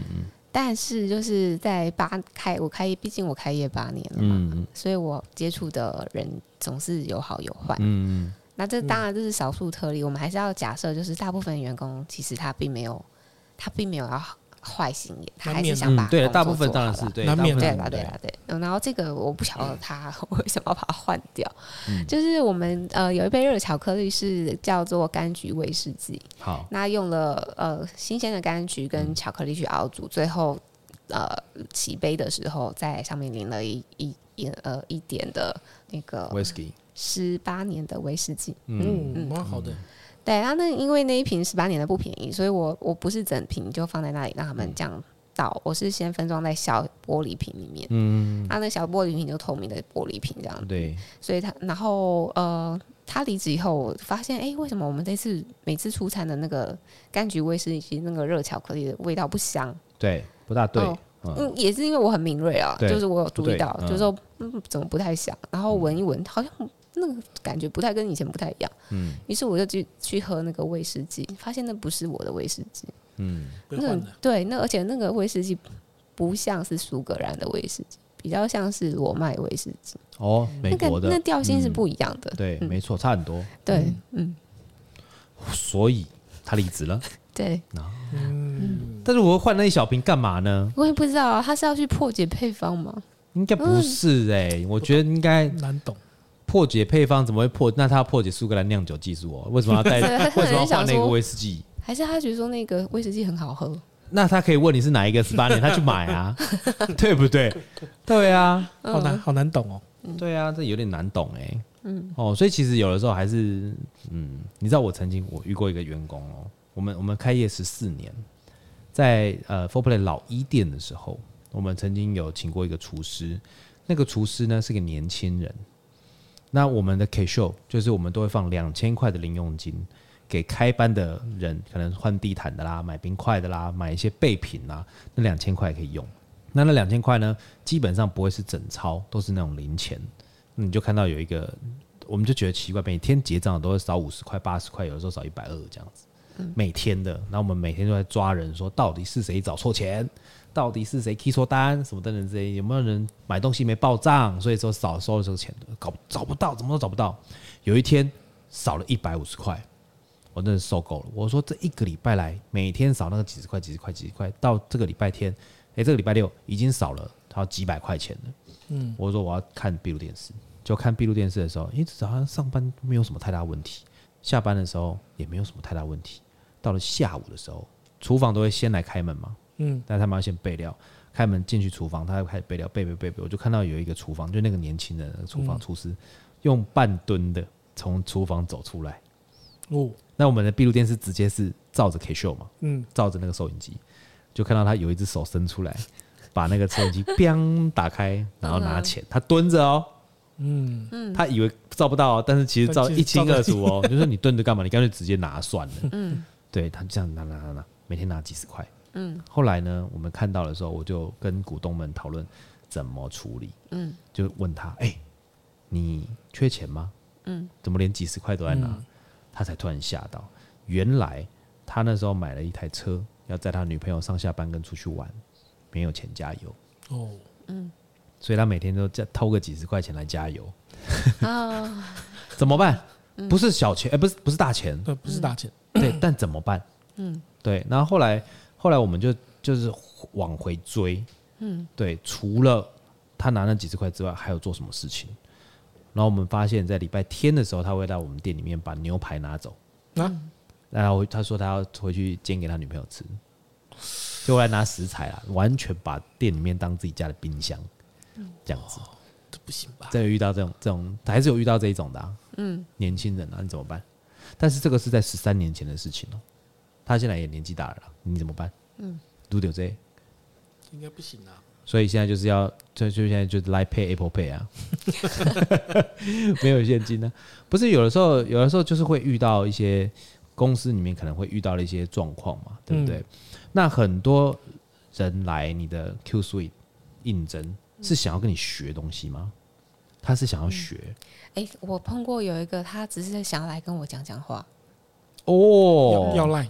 但是就是在八开我开业，毕竟我开业八年了嘛，嗯、所以我接触的人总是有好有坏。嗯，那这当然这是少数特例，我们还是要假设，就是大部分员工其实他并没有，他并没有要坏心眼，他还是想把工作做好、嗯、 对，大部分当然是对， 难免对啦对啦对。然后这个我不晓得他为什么要把它换掉、嗯，就是我们呃有一杯热巧克力是叫做柑橘威士忌，好，那用了呃新鲜的柑橘跟巧克力去熬煮，最后呃起杯的时候在上面淋了一一一呃一点的那个 whisky， 十八年的威士忌， 嗯嗯，蛮好的。 对，然后那因为那一瓶十八年的不便宜，所以我我不是整瓶就放在那里让他们这样倒，我是先分装在小玻璃瓶里面。嗯，啊，那小玻璃瓶就透明的玻璃瓶这样子。 对， 所以他然后呃，他离职以后，我发现哎，为什么我们这次每次出餐的那个柑橘威士忌那个热巧克力的味道不香？ 对，不大对。哦嗯, 嗯，也是因为我很敏锐啊，就是我有注意到，就是说嗯怎么不太香，然后闻一闻，好像那个感觉不太跟以前不太一样，嗯，于是我就去去喝那个威士忌，发现那不是我的威士忌，嗯，那对，那而且那个威士忌不像是苏格兰的威士忌，比较像是罗麦威士忌， 哦，美国的， 那个那调性是不一样的， 嗯、对、嗯，没错，差很多， 对，嗯， 所以他离职了。 对， 嗯，但是我会换那一小瓶干嘛呢？ 我也不知道啊，他是要去破解配方吗？ 应该不是哎、欸嗯，我觉得应该难懂。 破解配方怎么会破？那他要破解苏格兰酿酒技术哦？为什么要带？为什么要换那个威士忌？ 还是他觉得说那个威士忌很好喝？ 那他可以问你是哪一个十八年，他去买啊，对不对？对啊， 好难，好难懂哦。 对啊，这有点难懂哎、欸。嗯，哦，所以其实有的时候还是，嗯，你知道我曾经我遇过一个员工哦。我们我们开业十四年，在呃 four Play 老一店的时候，我们曾经有请过一个厨师，那个厨师呢是个年轻人。那我们的 K show 就是我们都会放两千块的零用金给开班的人，可能换地毯的啦、买冰块的啦、买一些备品啦，那两千块可以用。那那两千块呢，基本上不会是整钞，都是那种零钱。那你就看到有一个，我们就觉得奇怪，每天结账都会少五十块、八十块，有的时候少一百二这样子。每天的，然后我们每天都在抓人，说到底是谁找错钱，到底是谁 key 错单，什么等等之类，有没有人买东西没报账，所以说少收了这个钱，搞找不到，怎么都找不到。有一天少了一百五十块，我真的受够了。我说这一个礼拜来，每天少那个几十块、几十块、几十块，到这个礼拜天，哎，这个礼拜六已经少了好几百块钱了。嗯，我说我要看闭路电视，就看闭路电视的时候，哎，早上上班没有什么太大问题，下班的时候也没有什么太大问题。到了下午的时候，厨房都会先来开门嘛，嗯，但是他们要先备料，开门进去厨房，他会开始备料，备备备备，我就看到有一个厨房，就那个年轻的厨房厨师、嗯，用半蹲的从厨房走出来，哦，那我们的闭路电视直接是照着 K show 嘛，嗯，照着那个收音机，就看到他有一只手伸出来，把那个收音机砰打开，然后拿钱，他蹲着哦。嗯，他以为照不到、哦，但是其实照一清二楚哦。就说你蹲着干嘛？你干脆直接拿算了。嗯，对他这样拿拿拿拿，每天拿几十块。嗯，后来呢，我们看到的时候，我就跟股东们讨论怎么处理。嗯，就问他，哎、欸，你缺钱吗？嗯，怎么连几十块都在拿？嗯、他才突然吓到，原来他那时候买了一台车，要载他女朋友上下班跟出去玩，没有钱加油。哦，嗯。所以他每天都偷个几十块钱来加油，哦、怎么办？不是小钱，哎、欸，不是不是大钱， 对，不是大钱， 对，但怎么办？嗯，对。然后后来后来我们就就是往回追，嗯，对，除了他拿那几十块之外，还有做什么事情？然后我们发现，在礼拜天的时候，他会在我们店里面把牛排拿走，啊，然后他说他要回去煎给他女朋友吃，就来拿食材啦，完全把店里面当自己家的冰箱。这样子、哦、 这不行吧？ 真有遇到这种这种，还是有遇到这一种的、啊，嗯，年轻人啊，你怎么办？但是这个是在十三年前的事情哦，他现在也年纪大了啦，你怎么办？嗯，如丢这应该不行啊。 所以现在就是要，就就现在就是来 pay Apple Pay 啊，没有现金呢、啊。不是有的时候，有的时候就是会遇到一些公司里面可能会遇到了一些状况嘛，对不对、嗯？那很多人来你的 Q Suite 应征。是想要跟你学东西吗？他是想要学。 哎、嗯欸，我碰过有一个，他只是想要来跟我讲讲话。 哦， 要赖，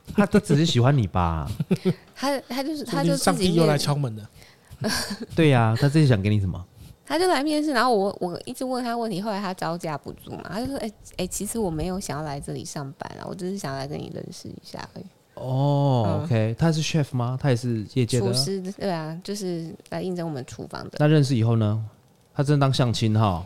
他他只是喜欢你吧？ 他他就是他就上帝又来敲门了。 对呀、啊，他自己想给你什么？ 他就来面试，然后我我一直问他问题，后来他招架不住嘛，他就说：“哎、欸、哎、欸，其实我没有想要来这里上班啊，我只是想要来跟你认识一下而已。” 哦、嗯、，OK， 他是 chef 吗？他也是业界的厨师，对啊，就是来应征我们厨房的。 那认识以后呢？他真的当相亲哈，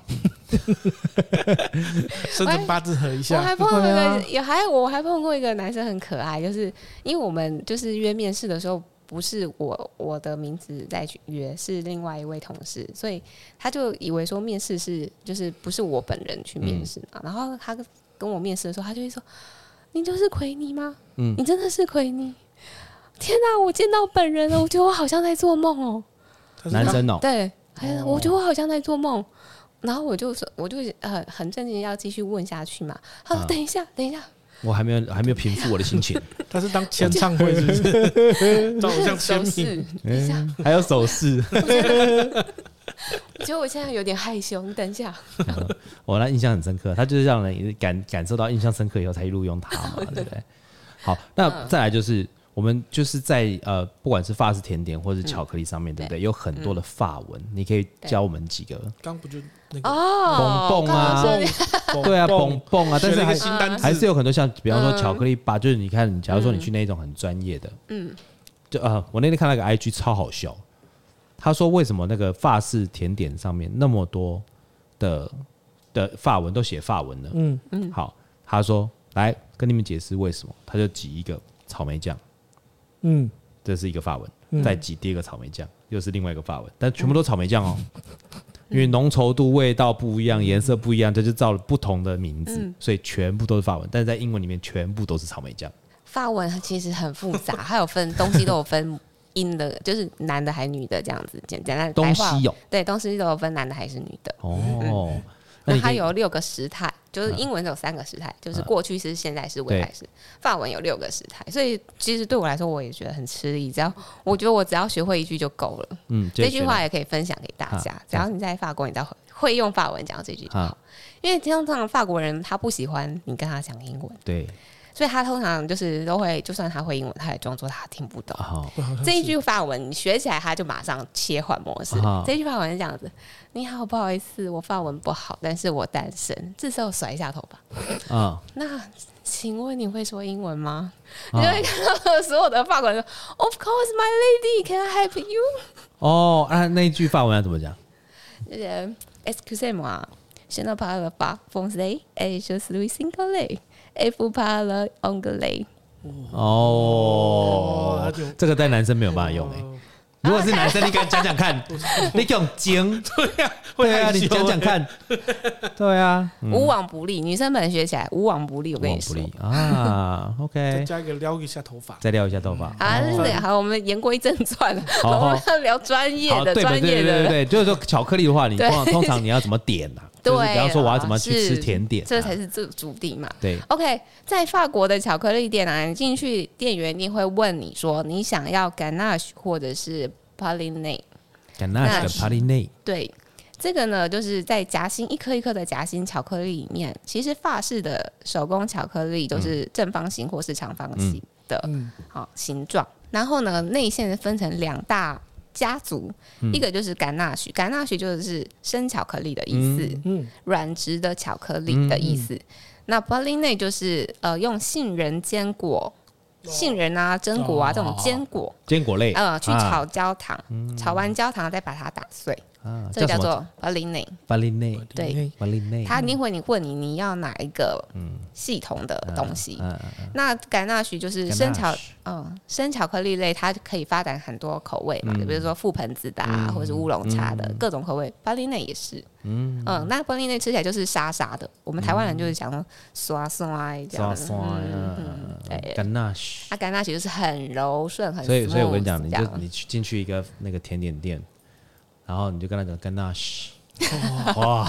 生辰八字合一下。 我还碰过一个，啊、有还我还碰过一个男生很可爱，就是因为我们就是约面试的时候。不是我我的名字在约，是另外一位同事，所以他就以为说面试是就是不是我本人去面试嘛、嗯。然后他跟我面试的时候，他就会说：“你就是奎尼吗？嗯，你真的是奎尼？天哪、啊，我见到本人了，我觉得我好像在做梦哦。” 男生哦， 对，哦、我觉得我好像在做梦。然后我就说，我就很很震惊，要继续问下去嘛。他说：“啊、等一下，等一下。” 我还没有还没有平复我的心情。 他是当签唱会是不是？照相签名， 等一下， 还有手势。 我觉得我现在有点害羞，你等一下。 我那印象很深刻，他就是让人感感受到印象深刻以后才一路用它嘛，对不对？好，那再来就是我们就是在呃，不管是法式甜点或是巧克力上面，嗯、对不对？有很多的法文，嗯、你可以教我们几个。 刚不就那个哦， 蹦蹦啊，对啊，蹦蹦啊，但是还新单还是有很多像，比方说巧克力吧，就是你看，假如说你去那种很专业的，嗯，就呃，我那天看那个 I G 超好笑，他说为什么那个法式甜点上面那么多的的法文都写法文呢？嗯嗯，好，他说来跟你们解释为什么，他就挤一个草莓酱，嗯，这是一个法文，嗯、再挤第二个草莓酱，又是另外一个法文，但全部都草莓酱哦。因为浓稠度、味道不一样，颜色不一样，这就造了不同的名字，嗯、所以全部都是法文。但是在英文里面，全部都是草莓酱。 法文其实很复杂，它有分东西都有分音的，就是男的还女的这样子。简单东西有对东西都有分男的还是女的。 哦， 嗯、那它有六个时态，就是英文有三个时态，就是过去式、现在式、未来式。法文有六个时态，所以其实对我来说，我也觉得很吃力。只要我觉得我只要学会一句就够了。嗯，这句话也可以分享给大家。只要你在法国，你在会用法文讲这句就好。因为通常法国人他不喜欢你跟他讲英文， 对， 所以他通常就是都会，就算他会英文，他也装作他听不懂。哦、这一句法文你学起来，他就马上切换模式。哦、这一句法文是这样子：你好，不好意思，我法文不好，但是我单身。这时候甩一下头发。哦、那请问你会说英文吗？哦、你就会看到所有的法国人说 ：“Of course, my lady, can I help you？” 哦，啊，那一句法文要怎么讲？ 呃 ，Excusez-moi, je ne parle pas français et je suis single. Et vous parlez anglais？ 哦，这个在男生没有办法用哎、欸。如果是男生，你敢讲讲看？你讲精， 对呀， 对啊，你讲讲看，对啊， 嗯、无往不利。女生本学起来无往不利，我跟你说啊。OK， 再加一个撩一下头发， 再撩一下头发。 啊，哦、好，我们言归正传，我们要聊专业的，专业的。 对对对对，就是说巧克力的话，你通常通常你要怎么点啊？ 对， 比方说我要怎么去吃甜点、啊， 这才是这主题嘛。 对 ，OK， 在法国的巧克力店啊，你进去，店员一定会问你说，你想要 ganache 或者是 praline。ganache 跟 praline。 对，这个呢，就是在夹心一颗一颗的夹心巧克力里面，其实法式的手工巧克力都是正方形或是长方形的、嗯哦、形状，然后呢，内馅分成两大家族，嗯、一个就是甘纳许，甘纳许就是生巧克力的意思，软、嗯、质的巧克力的意思。嗯、那 praline 就是呃用杏仁坚果、杏仁啊、榛果啊、哦、这种坚果、 坚果类， 呃去炒焦糖，啊、炒完焦糖再把它打碎。啊、这个叫做 praline。 praline 对 praline， 他一定会你问你你要哪一个系统的东西。嗯啊啊啊、那甘纳许就是生巧，嗯，生巧克力类，它可以发展很多口味嘛，嗯、比如说覆盆子的、啊，嗯、或者是乌龙茶的、嗯、各种口味。praline 也是，嗯嗯，那 praline 吃起来就是沙沙的，我们台湾人就是讲说刷刷这样子。 嗯嗯，对，甘纳许， 啊，甘纳许就是很柔顺，很 smooth， 所以所以我跟你讲，你就你进去一个那个甜点店。然后你就跟他讲甘纳许，哇，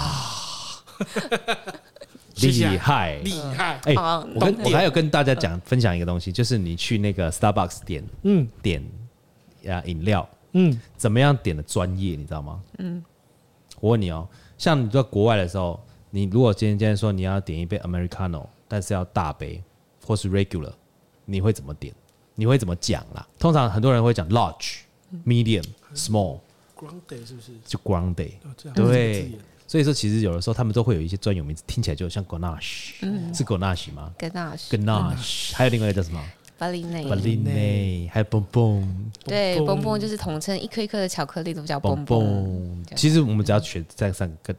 厉害厉害！ 哎、欸，我跟我还有跟大家讲分享一个东西，就是你去那个 Starbucks 点，嗯，点啊饮料，嗯，怎么样点的专业，你知道吗？嗯，我问你哦，像你在国外的时候，你如果今天今天说你要点一杯 Americano， 但是要大杯或是 regular， 你会怎么点？你会怎么讲啦？通常很多人会讲 large、medium、small。Grande 是不是？ 就 Grande，、哦、对。所以说，其实有的时候他们都会有一些专有名字，听起来就像 Grenache，、嗯、是 Grenache 吗 ？Grenache，Grenache， 还有另外一个叫什么 ？Praline， 还有 Bonbon， 对 ，Bonbon 就是统称一颗一颗的巧克力都叫 Bonbon。 其实我们只要选这三个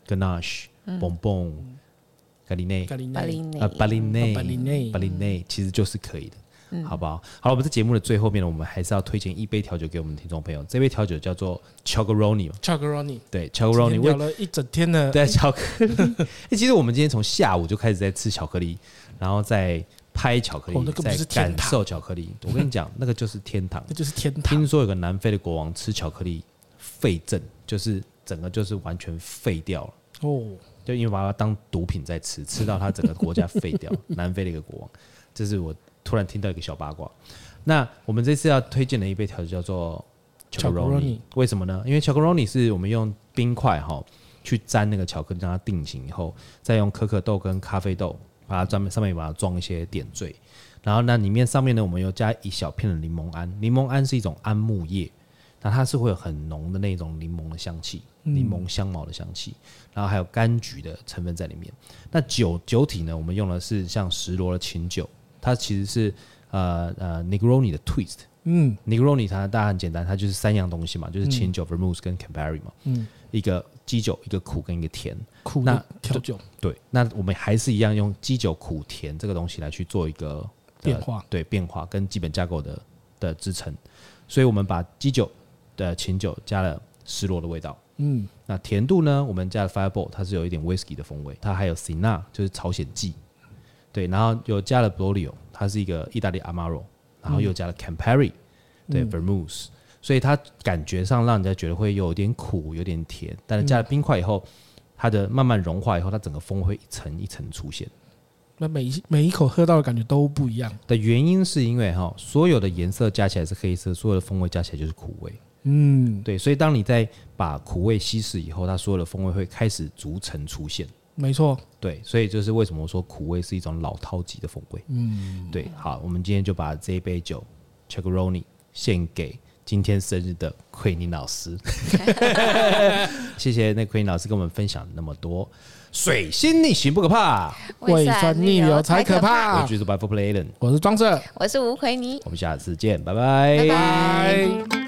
Grenache、Bonbon、Praline、Praline、Praline，其实就是可以的。好不好？好了，我们在节目的最后面呢，我们还是要推荐一杯调酒给我们的听众朋友。这杯调酒叫做 Chocoroni，Chocoroni， 对 ，Chocoroni， 聊了一整天的对巧克力。欸、其实我们今天从下午就开始在吃巧克力，然后再拍巧克力， 哦那个、 在感受巧克力。我跟你讲，那个就是天堂， 那就是天堂。 听说有个南非的国王吃巧克力废症，就是整个就是完全废掉了哦，就因为把它当毒品在吃，吃到他整个国家废掉。南非的一个国王，这是我。突然听到一个小八卦，那我们这次要推荐的一杯调酒叫做 Chocoroni， 为什么呢？因为 Chocoroni 是我们用冰块哈去沾那个巧克力，让它定型以后，再用可可豆跟咖啡豆把它专门上面把它装一些点缀，然后那里面上面呢，我们又加一小片的柠檬胺，柠檬胺是一种桉木叶，那它是会有很浓的那种柠檬的香气，柠檬香茅的香气，然后还有柑橘的成分在里面。那酒酒体呢，我们用的是像石螺的琴酒。它其实是呃呃 Negroni 的 twist， 嗯 ，Negroni 它大家很简单，它就是三样东西嘛，就是琴酒、嗯、vermouth 跟 Campari 嘛，嗯，一个基酒，一个苦跟一个甜， 苦的调酒， 对，那我们还是一样用基酒、苦、甜这个东西来去做一个、呃、 变化， 对变化跟基本架构的的支撑，所以我们把基酒的琴酒加了石螺的味道，嗯，那甜度呢，我们加了 Fireball， 它是有一点 whisky 的风味，它还有 Sina 就是朝鲜蓟。对，然后又加了 Bolio， 它是一个意大利 Amaro， 然后又加了 Campari，、嗯、对 Vermouth， 所以它感觉上让人家觉得会有点苦，有点甜，但是加了冰块以后，它的慢慢融化以后，它整个风会一层一层出现。 那每一每一口喝到的感觉都不一样的原因是因为哈，所有的颜色加起来是黑色，所有的风味加起来就是苦味。嗯，对，所以当你在把苦味稀释以后，它所有的风味会开始逐层出现。 没错， 对，所以就是为什么我说苦味是一种老饕级的风味。嗯，对，好，我们今天就把这一杯酒 Chocoroni 献给今天生日的奎宁老师。谢谢那奎宁老师跟我们分享那么多。水星逆行不可怕， 胃酸逆流才可怕。 我是 By For Play Allen， 我是庄社， 我是吴奎妮， 我们下次见，拜拜， 拜拜。